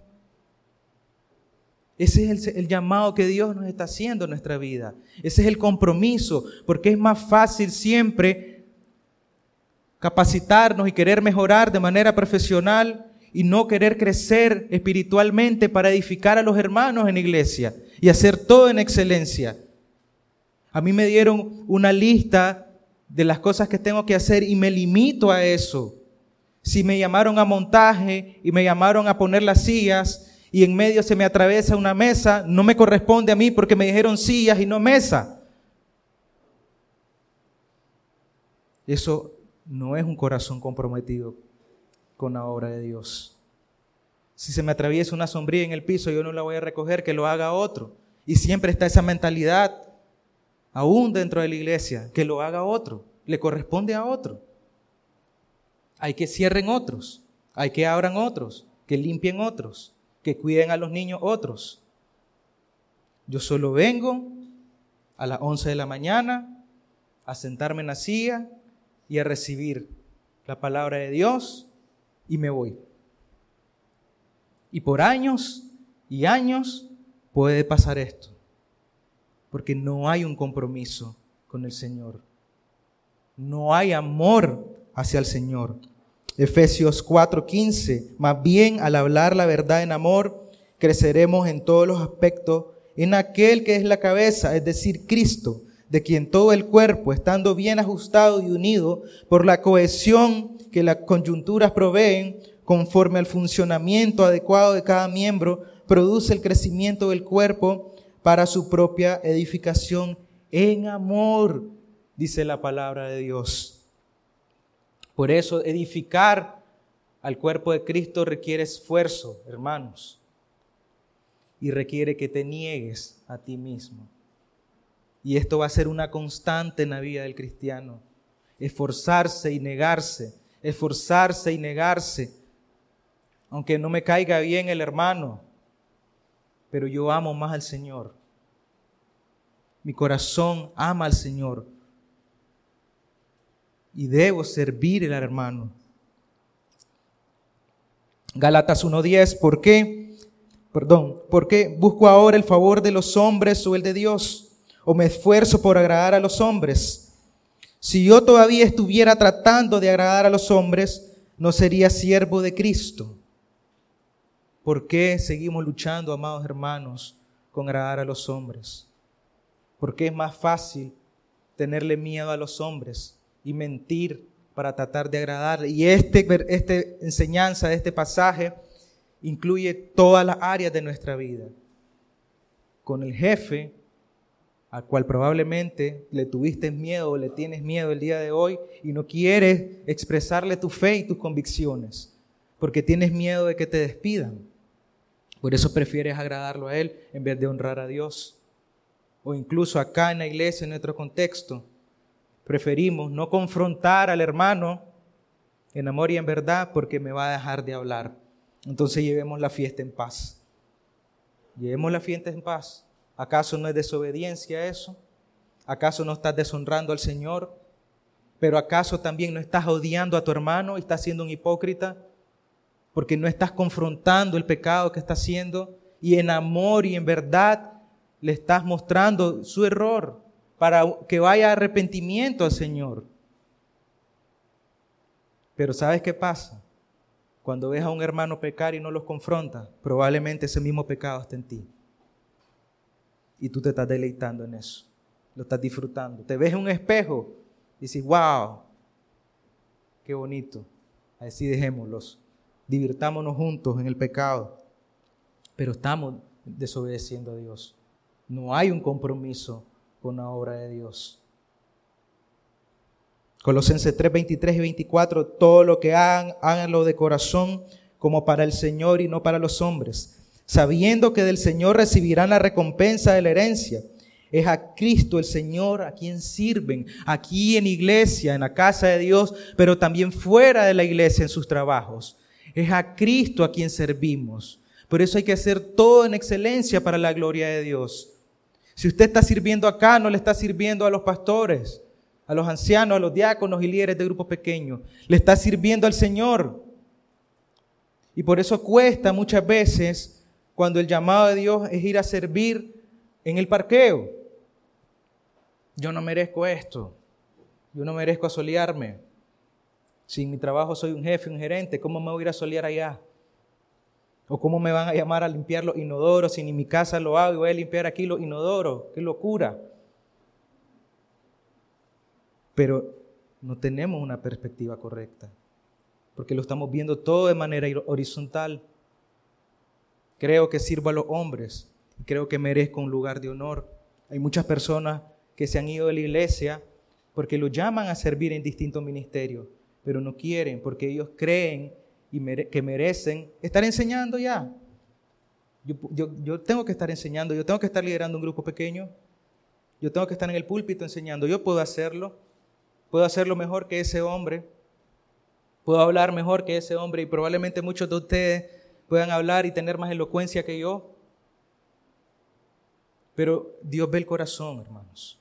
Ese es el llamado que Dios nos está haciendo en nuestra vida. Ese es el compromiso, porque es más fácil siempre capacitarnos y querer mejorar de manera profesional y no querer crecer espiritualmente para edificar a los hermanos en la iglesia y hacer todo en excelencia. A mí me dieron una lista de las cosas que tengo que hacer y me limito a eso. Si me llamaron a montaje y me llamaron a poner las sillas y en medio se me atraviesa una mesa, no me corresponde a mí porque me dijeron sillas y no mesa. Eso no es un corazón comprometido con la obra de Dios. Si se me atraviesa una sombrilla en el piso, yo no la voy a recoger, que lo haga otro. Y siempre está esa mentalidad aún dentro de la iglesia, que lo haga otro, le corresponde a otro. Hay que cierren otros, hay que abran otros, que limpien otros, que cuiden a los niños otros. Yo solo vengo a las 11 de la mañana a sentarme en la silla y a recibir la palabra de Dios y me voy. Y por años y años puede pasar esto. Porque no hay un compromiso con el Señor. No hay amor hacia el Señor. Efesios 4:15, más bien al hablar la verdad en amor, creceremos en todos los aspectos en aquel que es la cabeza, es decir, Cristo, de quien todo el cuerpo, estando bien ajustado y unido por la cohesión que las coyunturas proveen, conforme al funcionamiento adecuado de cada miembro, produce el crecimiento del cuerpo para su propia edificación en amor, dice la palabra de Dios. Por eso edificar al cuerpo de Cristo requiere esfuerzo, hermanos, y requiere que te niegues a ti mismo. Y esto va a ser una constante en la vida del cristiano, esforzarse y negarse, esforzarse y negarse, aunque no me caiga bien el hermano, pero yo amo más al Señor. Mi corazón ama al Señor. Y debo servir al hermano. Gálatas 1:10, ¿por qué busco ahora el favor de los hombres o el de Dios? ¿O me esfuerzo por agradar a los hombres? Si yo todavía estuviera tratando de agradar a los hombres, no sería siervo de Cristo. ¿Por qué seguimos luchando, amados hermanos, con agradar a los hombres? Porque es más fácil tenerle miedo a los hombres y mentir para tratar de agradar. Y esta enseñanza de este pasaje incluye todas las áreas de nuestra vida. Con el jefe, al cual probablemente le tuviste miedo o le tienes miedo el día de hoy y no quieres expresarle tu fe y tus convicciones, porque tienes miedo de que te despidan. Por eso prefieres agradarlo a él en vez de honrar a Dios. O incluso acá en la iglesia, en nuestro contexto, preferimos no confrontar al hermano en amor y en verdad porque me va a dejar de hablar. Entonces llevemos la fiesta en paz. Llevemos la fiesta en paz. ¿Acaso no es desobediencia eso? ¿Acaso no estás deshonrando al Señor? ¿Pero acaso también no estás odiando a tu hermano y estás siendo un hipócrita? Porque no estás confrontando el pecado que está haciendo y en amor y en verdad le estás mostrando su error para que vaya arrepentimiento al Señor. Pero ¿sabes qué pasa? Cuando ves a un hermano pecar y no los confrontas, probablemente ese mismo pecado está en ti. Y tú te estás deleitando en eso. Lo estás disfrutando. Te ves en un espejo y dices, wow, qué bonito. Así dejémoslos. Divirtámonos juntos en el pecado. Pero estamos desobedeciendo a Dios. No hay un compromiso con la obra de Dios. Colosenses 3, 23 y 24, todo lo que hagan, háganlo de corazón como para el Señor y no para los hombres, sabiendo que del Señor recibirán la recompensa de la herencia. Es a Cristo el Señor a quien sirven, aquí en iglesia, en la casa de Dios, pero también fuera de la iglesia en sus trabajos. Es a Cristo a quien servimos. Por eso hay que hacer todo en excelencia para la gloria de Dios. Si usted está sirviendo acá, no le está sirviendo a los pastores, a los ancianos, a los diáconos y líderes de grupos pequeños. Le está sirviendo al Señor. Y por eso cuesta muchas veces cuando el llamado de Dios es ir a servir en el parqueo. Yo no merezco esto. Yo no merezco asolearme. Si en mi trabajo soy un jefe, un gerente, ¿cómo me voy a ir a asolear allá? ¿O cómo me van a llamar a limpiar los inodoros si ni en mi casa lo hago y voy a limpiar aquí los inodoros? ¡Qué locura! Pero no tenemos una perspectiva correcta, porque lo estamos viendo todo de manera horizontal. Creo que sirvo a los hombres, creo que merezco un lugar de honor. Hay muchas personas que se han ido de la iglesia porque los llaman a servir en distintos ministerios, pero no quieren porque ellos creen que merecen estar enseñando ya. Yo tengo que estar enseñando, yo tengo que estar liderando un grupo pequeño, yo tengo que estar en el púlpito enseñando, yo puedo hacerlo mejor que ese hombre, puedo hablar mejor que ese hombre y probablemente muchos de ustedes puedan hablar y tener más elocuencia que yo. Pero Dios ve el corazón, hermanos.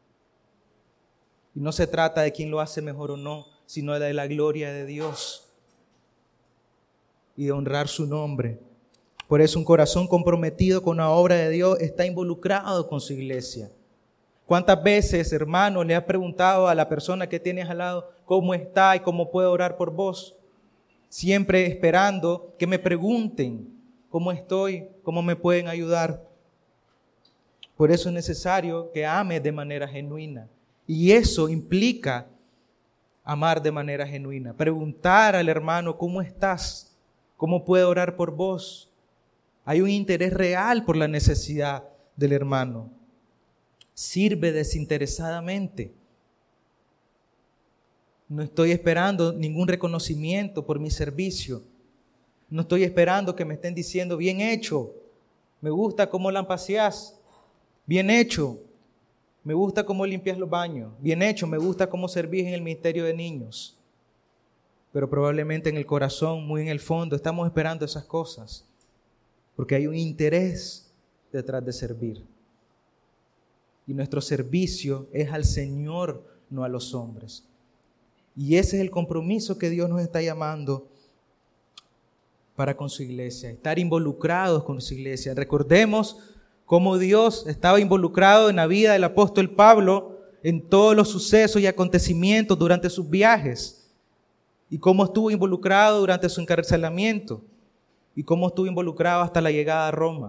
Y no se trata de quién lo hace mejor o no, sino de la gloria de Dios y de honrar su nombre. Por eso un corazón comprometido con la obra de Dios está involucrado con su iglesia. ¿Cuántas veces, hermano, le has preguntado a la persona que tienes al lado cómo está y cómo puedo orar por vos? Siempre esperando que me pregunten cómo estoy, cómo me pueden ayudar. Por eso es necesario que ames de manera genuina. Y eso implica amar de manera genuina. Preguntar al hermano, ¿cómo estás? ¿Cómo puedo orar por vos? Hay un interés real por la necesidad del hermano. Sirve desinteresadamente. No estoy esperando ningún reconocimiento por mi servicio. No estoy esperando que me estén diciendo, bien hecho, me gusta cómo lampaseás, bien hecho, me gusta cómo limpias los baños, bien hecho, me gusta cómo servís en el ministerio de niños. Pero probablemente en el corazón, muy en el fondo, estamos esperando esas cosas, porque hay un interés detrás de servir. Y nuestro servicio es al Señor, no a los hombres. Y ese es el compromiso que Dios nos está llamando para con su iglesia, estar involucrados con su iglesia. Recordemos cómo Dios estaba involucrado en la vida del apóstol Pablo en todos los sucesos y acontecimientos durante sus viajes, y cómo estuvo involucrado durante su encarcelamiento, y cómo estuvo involucrado hasta la llegada a Roma.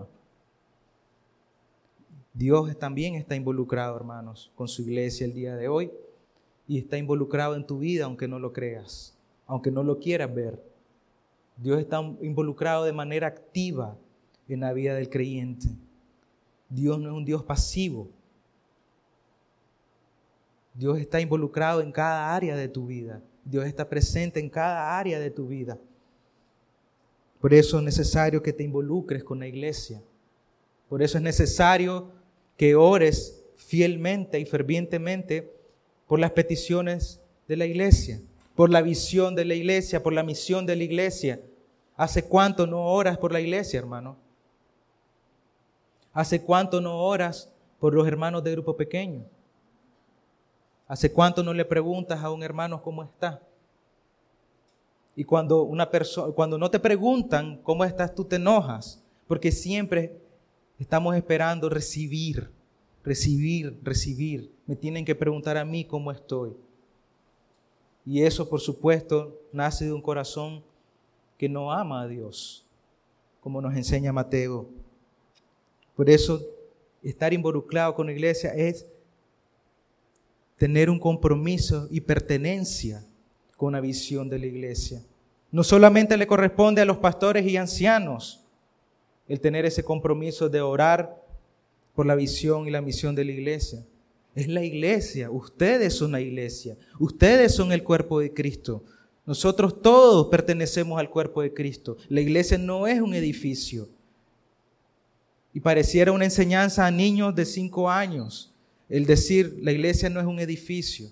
Dios también está involucrado, hermanos, con su iglesia el día de hoy, y está involucrado en tu vida, aunque no lo creas, aunque no lo quieras ver. Dios está involucrado de manera activa en la vida del creyente. Dios no es un Dios pasivo. Dios está involucrado en cada área de tu vida. Dios está presente en cada área de tu vida. Por eso es necesario que te involucres con la iglesia. Por eso es necesario que ores fielmente y fervientemente por las peticiones de la iglesia, por la visión de la iglesia, por la misión de la iglesia. ¿Hace cuánto no oras por la iglesia, hermano? ¿Hace cuánto no oras por los hermanos de grupo pequeño? ¿Hace cuánto no le preguntas a un hermano cómo está? Y cuando no te preguntan cómo estás, tú te enojas, porque siempre estamos esperando recibir. Me tienen que preguntar a mí cómo estoy. Y eso, por supuesto, nace de un corazón que no ama a Dios, como nos enseña Mateo. Por eso, estar involucrado con la iglesia es tener un compromiso y pertenencia con la visión de la iglesia. No solamente le corresponde a los pastores y ancianos el tener ese compromiso de orar por la visión y la misión de la iglesia. Es la iglesia, ustedes son la iglesia, ustedes son el cuerpo de Cristo. Nosotros todos pertenecemos al cuerpo de Cristo. La iglesia no es un edificio. Y pareciera una enseñanza a niños de 5 años, el decir, la iglesia no es un edificio.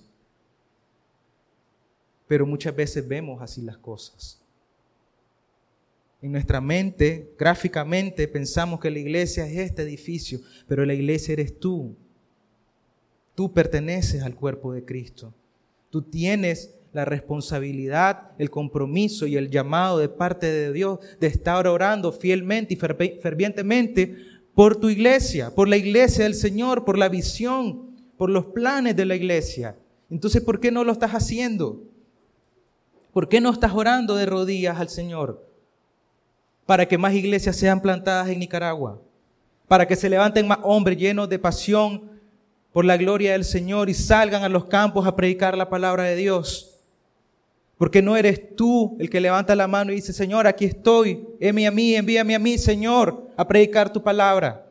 Pero muchas veces vemos así las cosas. En nuestra mente, gráficamente, pensamos que la iglesia es este edificio, pero la iglesia eres tú. Tú perteneces al cuerpo de Cristo. Tú tienes la responsabilidad, el compromiso y el llamado de parte de Dios de estar orando fielmente y fervientemente por tu iglesia, por la iglesia del Señor, por la visión, por los planes de la iglesia. Entonces, ¿por qué no lo estás haciendo? ¿Por qué no estás orando de rodillas al Señor? Para que más iglesias sean plantadas en Nicaragua, para que se levanten más hombres llenos de pasión por la gloria del Señor y salgan a los campos a predicar la palabra de Dios. Porque no eres tú el que levanta la mano y dice, Señor, aquí estoy, envíame a mí, Señor, a predicar tu palabra.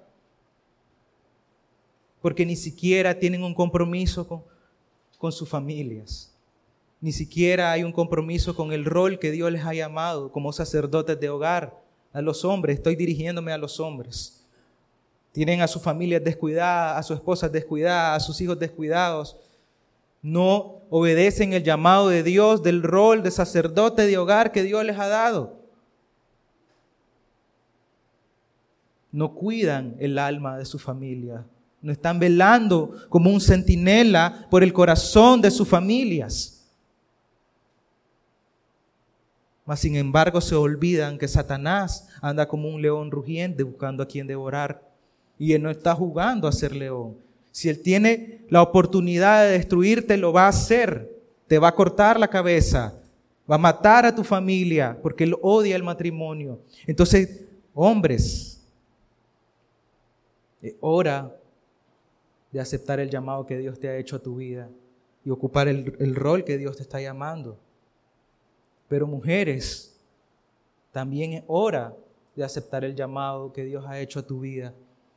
Porque ni siquiera tienen un compromiso con sus familias. Ni siquiera hay un compromiso con el rol que Dios les ha llamado como sacerdotes de hogar. A los hombres, estoy dirigiéndome a los hombres. Tienen a sus familias descuidadas, a sus esposas descuidadas, a sus hijos descuidados. No obedecen el llamado de Dios del rol de sacerdote de hogar que Dios les ha dado. No cuidan el alma de su familia. No están velando como un centinela por el corazón de sus familias. Mas sin embargo se olvidan que Satanás anda como un león rugiente buscando a quien devorar. Y él no está jugando a ser león. Si él tiene la oportunidad de destruirte, lo va a hacer. Te va a cortar la cabeza. Va a matar a tu familia porque él odia el matrimonio. Entonces, hombres, es hora de aceptar el llamado que Dios te ha hecho a tu vida y ocupar el rol que Dios te está llamando. Pero mujeres, también es hora de aceptar el llamado que Dios ha hecho a tu vida.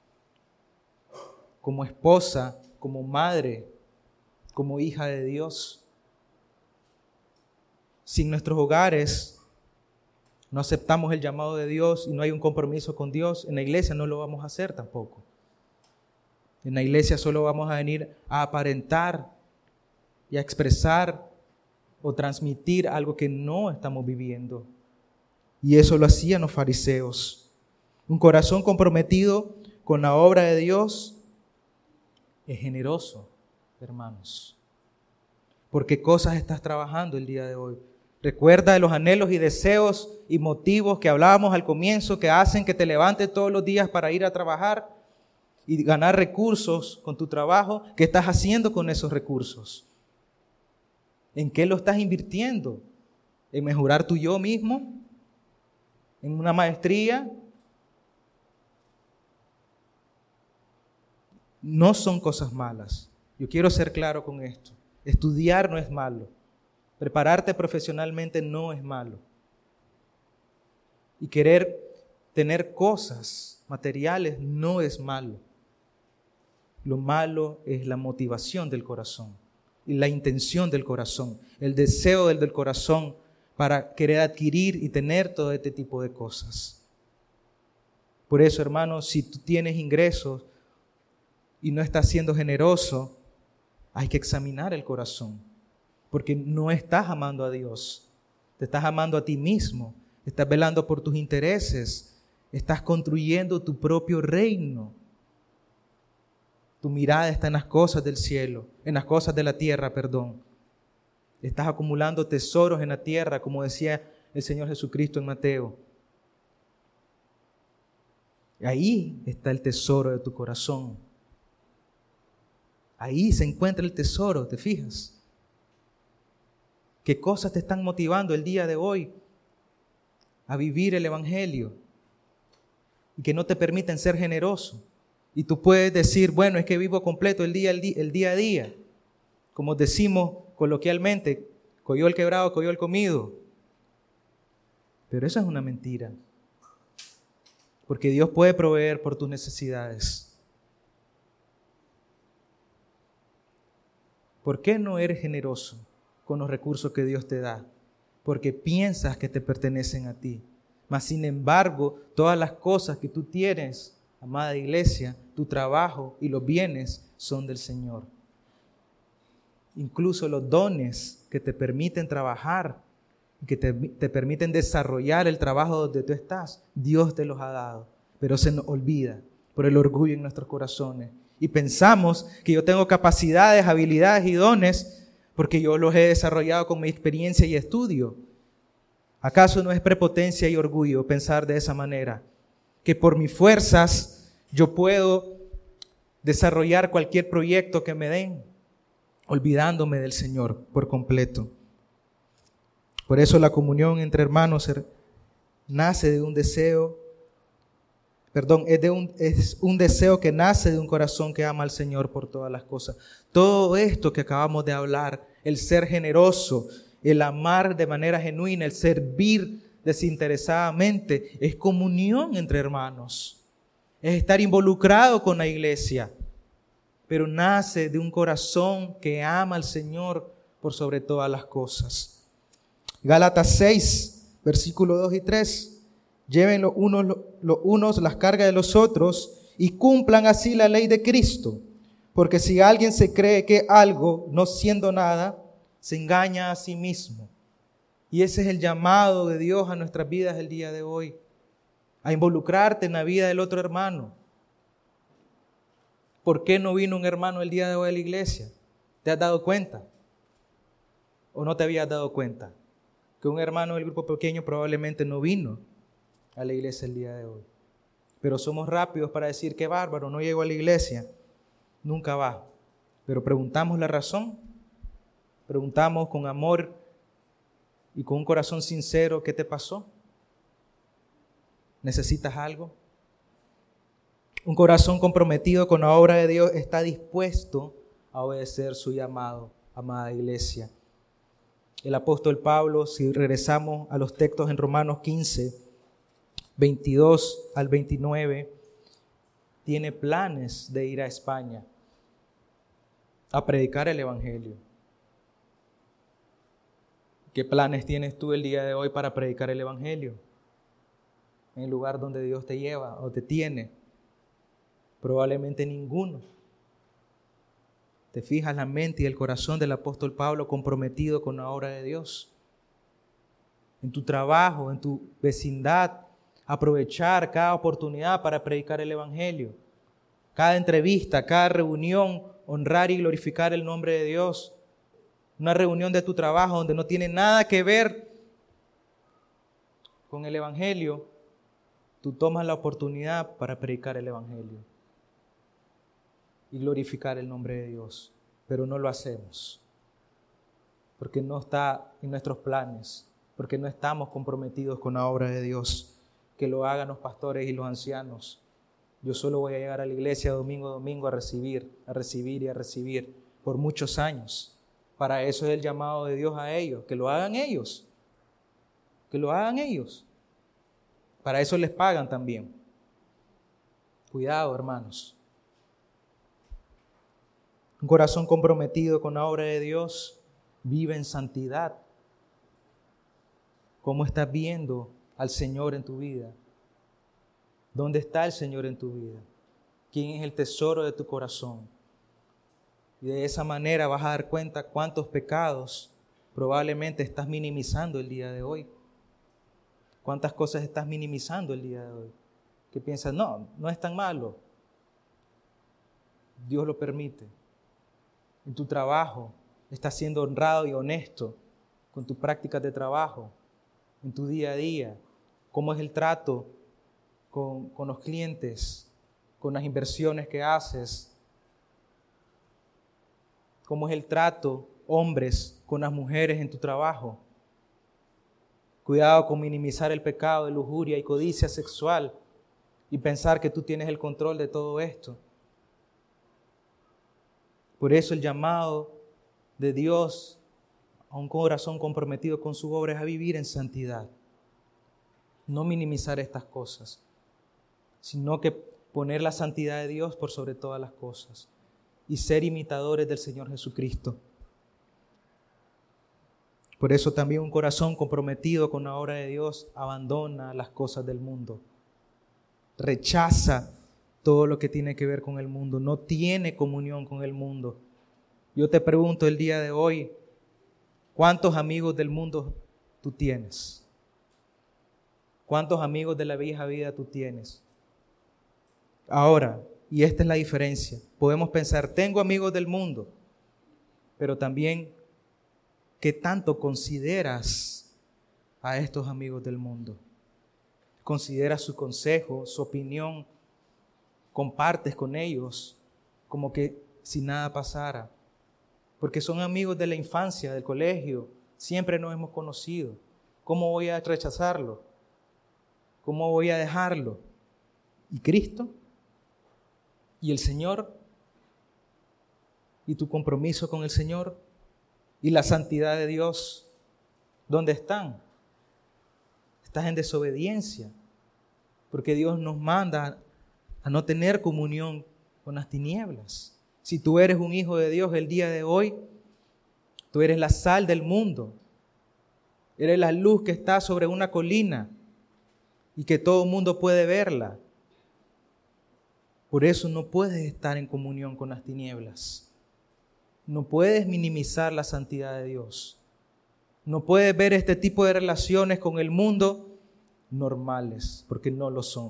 Como esposa, como madre, como hija de Dios. Si en nuestros hogares no aceptamos el llamado de Dios y no hay un compromiso con Dios, en la iglesia no lo vamos a hacer tampoco. En la iglesia solo vamos a venir a aparentar y a expresar o transmitir algo que no estamos viviendo. Y eso lo hacían los fariseos. Un corazón comprometido con la obra de Dios es generoso, hermanos. ¿Por qué cosas estás trabajando el día de hoy? Recuerda de los anhelos y deseos y motivos que hablábamos al comienzo que hacen que te levantes todos los días para ir a trabajar y ganar recursos con tu trabajo. ¿Qué estás haciendo con esos recursos? ¿En qué lo estás invirtiendo? ¿En mejorar tu yo mismo? ¿En una maestría? No son cosas malas. Yo quiero ser claro con esto. Estudiar no es malo. Prepararte profesionalmente no es malo. Y querer tener cosas materiales no es malo. Lo malo es la motivación del corazón y la intención del corazón, el deseo del corazón para querer adquirir y tener todo este tipo de cosas. Por eso, hermanos, si tú tienes ingresos y no estás siendo generoso, Hay que examinar el corazón, porque no estás amando a Dios, te estás amando a ti mismo, estás velando por tus intereses, estás construyendo tu propio reino. Tu mirada está en las cosas del cielo, en las cosas de la tierra, perdón. Estás acumulando tesoros en la tierra, como decía el Señor Jesucristo en Mateo. Ahí está el tesoro de tu corazón. Ahí se encuentra el tesoro, ¿te fijas? ¿Qué cosas te están motivando el día de hoy a vivir el Evangelio y que no te permiten ser generoso? Y tú puedes decir, bueno, es que vivo completo el día a día. Como decimos coloquialmente, coyó el quebrado, coyó el comido. Pero eso es una mentira. Porque Dios puede proveer por tus necesidades. ¿Por qué no eres generoso con los recursos que Dios te da? Porque piensas que te pertenecen a ti. Mas sin embargo, todas las cosas que tú tienes, amada iglesia, tu trabajo y los bienes son del Señor. Incluso los dones que te permiten trabajar, que te permiten desarrollar el trabajo donde tú estás, Dios te los ha dado. Pero se nos olvida por el orgullo en nuestros corazones. Y pensamos que yo tengo capacidades, habilidades y dones porque yo los he desarrollado con mi experiencia y estudio. ¿Acaso no es prepotencia y orgullo pensar de esa manera? Que por mis fuerzas yo puedo desarrollar cualquier proyecto que me den, olvidándome del Señor por completo. Por eso la comunión entre hermanos nace de un deseo, es un deseo que nace de un corazón que ama al Señor por todas las cosas. Todo esto que acabamos de hablar, el ser generoso, el amar de manera genuina, el servir desinteresadamente, es comunión entre hermanos. Es estar involucrado con la iglesia, pero nace de un corazón que ama al Señor por sobre todas las cosas. Gálatas 6, versículos 2 y 3. Lleven los unos las cargas de los otros y cumplan así la ley de Cristo. Porque si alguien se cree que algo, no siendo nada, se engaña a sí mismo. Y ese es el llamado de Dios a nuestras vidas el día de hoy. A involucrarte en la vida del otro hermano. ¿Por qué no vino un hermano el día de hoy a la iglesia? ¿Te has dado cuenta? ¿O no te habías dado cuenta? Que un hermano del grupo pequeño probablemente no vino a la iglesia el día de hoy. Pero somos rápidos para decir, qué bárbaro, no llegó a la iglesia. Nunca va. Pero preguntamos la razón. Preguntamos con amor y con un corazón sincero, ¿qué te pasó? ¿Necesitas algo? Un corazón comprometido con la obra de Dios está dispuesto a obedecer su llamado, amada iglesia. El apóstol Pablo, si regresamos a los textos en Romanos 15, 22 al 29, tiene planes de ir a España a predicar el Evangelio. ¿Qué planes tienes tú el día de hoy para predicar el Evangelio? En el lugar donde Dios te lleva o te tiene. Probablemente ninguno. ¿Te fijas la mente y el corazón del apóstol Pablo comprometido con la obra de Dios? En tu trabajo, en tu vecindad, aprovechar cada oportunidad para predicar el Evangelio. Cada entrevista, cada reunión, honrar y glorificar el nombre de Dios. Una reunión de tu trabajo donde no tiene nada que ver con el Evangelio, tú tomas la oportunidad para predicar el Evangelio y glorificar el nombre de Dios, pero no lo hacemos porque no está en nuestros planes, porque no estamos comprometidos con la obra de Dios. Que lo hagan los pastores y los ancianos. Yo solo voy a llegar a la iglesia domingo a domingo a recibir y a recibir por muchos años. Para eso es el llamado de Dios a ellos, que lo hagan ellos, que lo hagan ellos. Para eso les pagan también. Cuidado, hermanos. Un corazón comprometido con la obra de Dios vive en santidad. ¿Cómo estás viendo al Señor en tu vida? ¿Dónde está el Señor en tu vida? ¿Quién es el tesoro de tu corazón? Y de esa manera vas a dar cuenta cuántos pecados probablemente estás minimizando el día de hoy. Cuántas cosas estás minimizando el día de hoy. Que piensas, no es tan malo. Dios lo permite. En tu trabajo estás siendo honrado y honesto con tus prácticas de trabajo, en tu día a día. ¿Cómo es el trato con los clientes, con las inversiones que haces? ¿Cómo es el trato, hombres, con las mujeres en tu trabajo? Cuidado con minimizar el pecado de lujuria y codicia sexual y pensar que tú tienes el control de todo esto. Por eso el llamado de Dios a un corazón comprometido con su obra es a vivir en santidad. No minimizar estas cosas, sino que poner la santidad de Dios por sobre todas las cosas y ser imitadores del Señor Jesucristo. Por eso también un corazón comprometido con la obra de Dios abandona las cosas del mundo. Rechaza todo lo que tiene que ver con el mundo. No tiene comunión con el mundo. Yo te pregunto el día de hoy, ¿cuántos amigos del mundo tú tienes? ¿Cuántos amigos de la vieja vida tú tienes? Ahora, y esta es la diferencia, podemos pensar, tengo amigos del mundo, pero también, ¿qué tanto consideras a estos amigos del mundo? ¿Consideras su consejo, su opinión? ¿Compartes con ellos como que si nada pasara? Porque son amigos de la infancia, del colegio, siempre nos hemos conocido. ¿Cómo voy a rechazarlo? ¿Cómo voy a dejarlo? ¿Y Cristo? ¿Y el Señor? ¿Y tu compromiso con el Señor? ¿Y la santidad de Dios? ¿Dónde están? Estás en desobediencia, porque Dios nos manda a no tener comunión con las tinieblas. Si tú eres un hijo de Dios el día de hoy, tú eres la sal del mundo. Eres la luz que está sobre una colina y que todo el mundo puede verla. Por eso no puedes estar en comunión con las tinieblas. No puedes minimizar la santidad de Dios. No puedes ver este tipo de relaciones con el mundo normales, porque no lo son.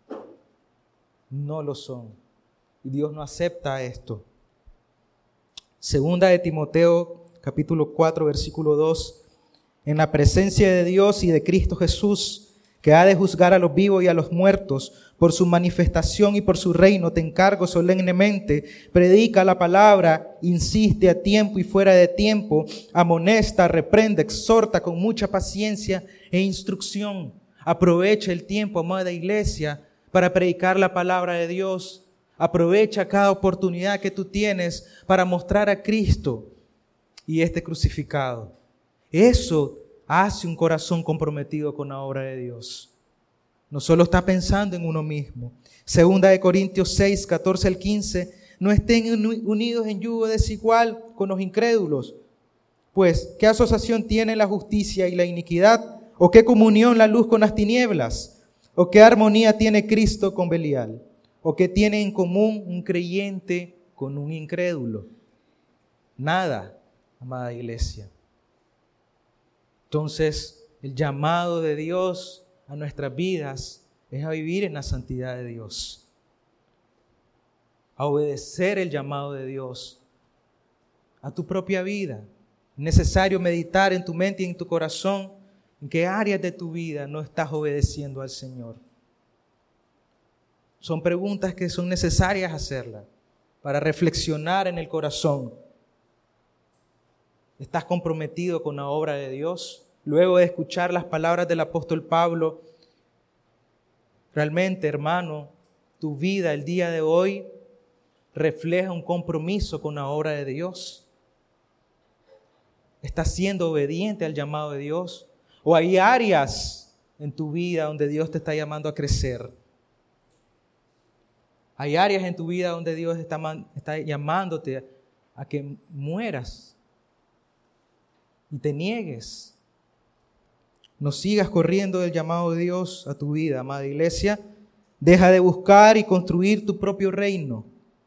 No lo son. Y Dios no acepta esto. Segunda de Timoteo, capítulo 4, versículo 2. En la presencia de Dios y de Cristo Jesús, que ha de juzgar a los vivos y a los muertos, por su manifestación y por su reino, te encargo solemnemente, predica la palabra, insiste a tiempo y fuera de tiempo, amonesta, reprende, exhorta con mucha paciencia e instrucción. Aprovecha el tiempo, amada iglesia, para predicar la palabra de Dios. Aprovecha cada oportunidad que tú tienes para mostrar a Cristo y este crucificado. Eso hace un corazón comprometido con la obra de Dios. No solo está pensando en uno mismo. Segunda de Corintios 6, 14 al 15. No estén unidos en yugo desigual con los incrédulos. Pues, ¿qué asociación tiene la justicia y la iniquidad? ¿O qué comunión la luz con las tinieblas? ¿O qué armonía tiene Cristo con Belial? ¿O qué tiene en común un creyente con un incrédulo? Nada, amada iglesia. Entonces, el llamado de Dios a nuestras vidas es a vivir en la santidad de Dios, a obedecer el llamado de Dios a tu propia vida. Es necesario meditar en tu mente y en tu corazón en qué áreas de tu vida no estás obedeciendo al Señor. Son preguntas que son necesarias hacerlas para reflexionar en el corazón. ¿Estás comprometido con la obra de Dios? Luego de escuchar las palabras del apóstol Pablo, realmente, hermano, tu vida el día de hoy refleja un compromiso con la obra de Dios. ¿Estás siendo obediente al llamado de Dios? ¿O hay áreas en tu vida donde Dios te está llamando a crecer? Hay áreas en tu vida donde Dios está llamándote a que mueras y te niegues. No sigas corriendo del llamado de Dios a tu vida, amada iglesia. Deja de buscar y construir tu propio reino.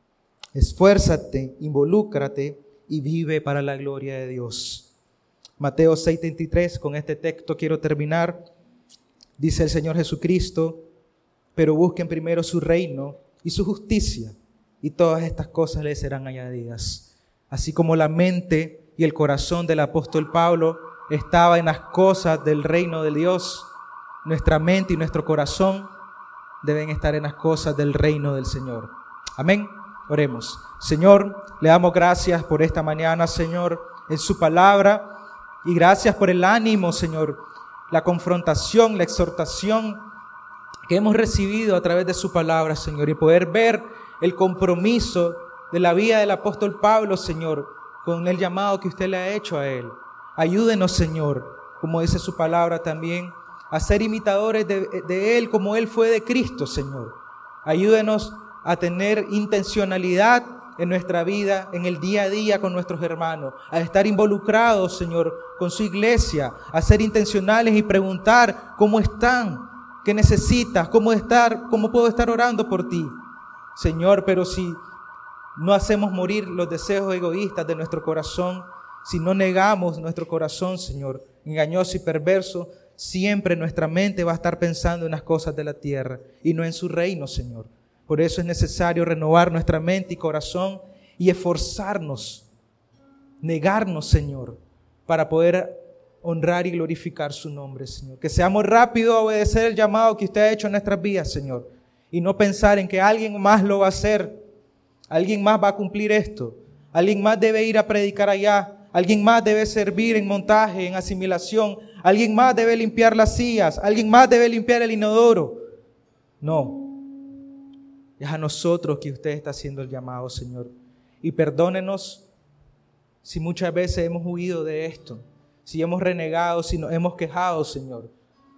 Esfuérzate, involúcrate y vive para la gloria de Dios. Mateo 6:33, con este texto quiero terminar. Dice el Señor Jesucristo: pero busquen primero su reino y su justicia, y todas estas cosas les serán añadidas. Así como la mente y el corazón del apóstol Pablo estaba en las cosas del reino de Dios, nuestra mente y nuestro corazón deben estar en las cosas del reino del Señor. Amén. Oremos. Señor, le damos gracias por esta mañana, Señor, en su palabra, y gracias por el ánimo, Señor, la confrontación, la exhortación que hemos recibido a través de su palabra, Señor, y poder ver el compromiso de la vida del apóstol Pablo, Señor, con el llamado que usted le ha hecho a él. Ayúdenos, Señor, como dice su palabra también, a ser imitadores de él como él fue de Cristo, Señor. Ayúdenos a tener intencionalidad en nuestra vida, en el día a día con nuestros hermanos, a estar involucrados, Señor, con su iglesia, a ser intencionales y preguntar cómo están, qué necesitas, cómo puedo estar orando por ti, Señor. Pero si no hacemos morir los deseos egoístas de nuestro corazón, si no negamos nuestro corazón, Señor, engañoso y perverso, siempre nuestra mente va a estar pensando en las cosas de la tierra y no en su reino, Señor. Por eso es necesario renovar nuestra mente y corazón y esforzarnos, negarnos, Señor, para poder honrar y glorificar su nombre, Señor. Que seamos rápidos a obedecer el llamado que usted ha hecho en nuestras vidas, Señor, y no pensar en que alguien más lo va a hacer, alguien más va a cumplir esto, alguien más debe ir a predicar allá, alguien más debe servir en montaje, en asimilación, alguien más debe limpiar las sillas, alguien más debe limpiar el inodoro. No. Es a nosotros que usted está haciendo el llamado, Señor. Y perdónenos si muchas veces hemos huido de esto, si hemos renegado, si nos hemos quejado, Señor.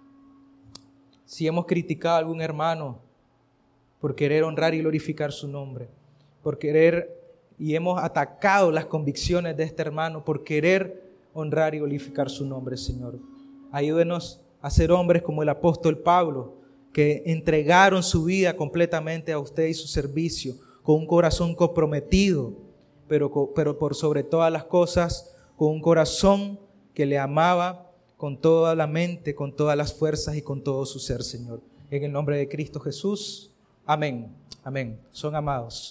Si hemos criticado a algún hermano por querer honrar y glorificar su nombre, por querer y hemos atacado las convicciones de este hermano por querer honrar y glorificar su nombre, Señor. Ayúdenos a ser hombres como el apóstol Pablo, que entregaron su vida completamente a usted y su servicio, con un corazón comprometido, pero por sobre todas las cosas, con un corazón que le amaba con toda la mente, con todas las fuerzas y con todo su ser, Señor. En el nombre de Cristo Jesús. Amén. Amén. Son amados.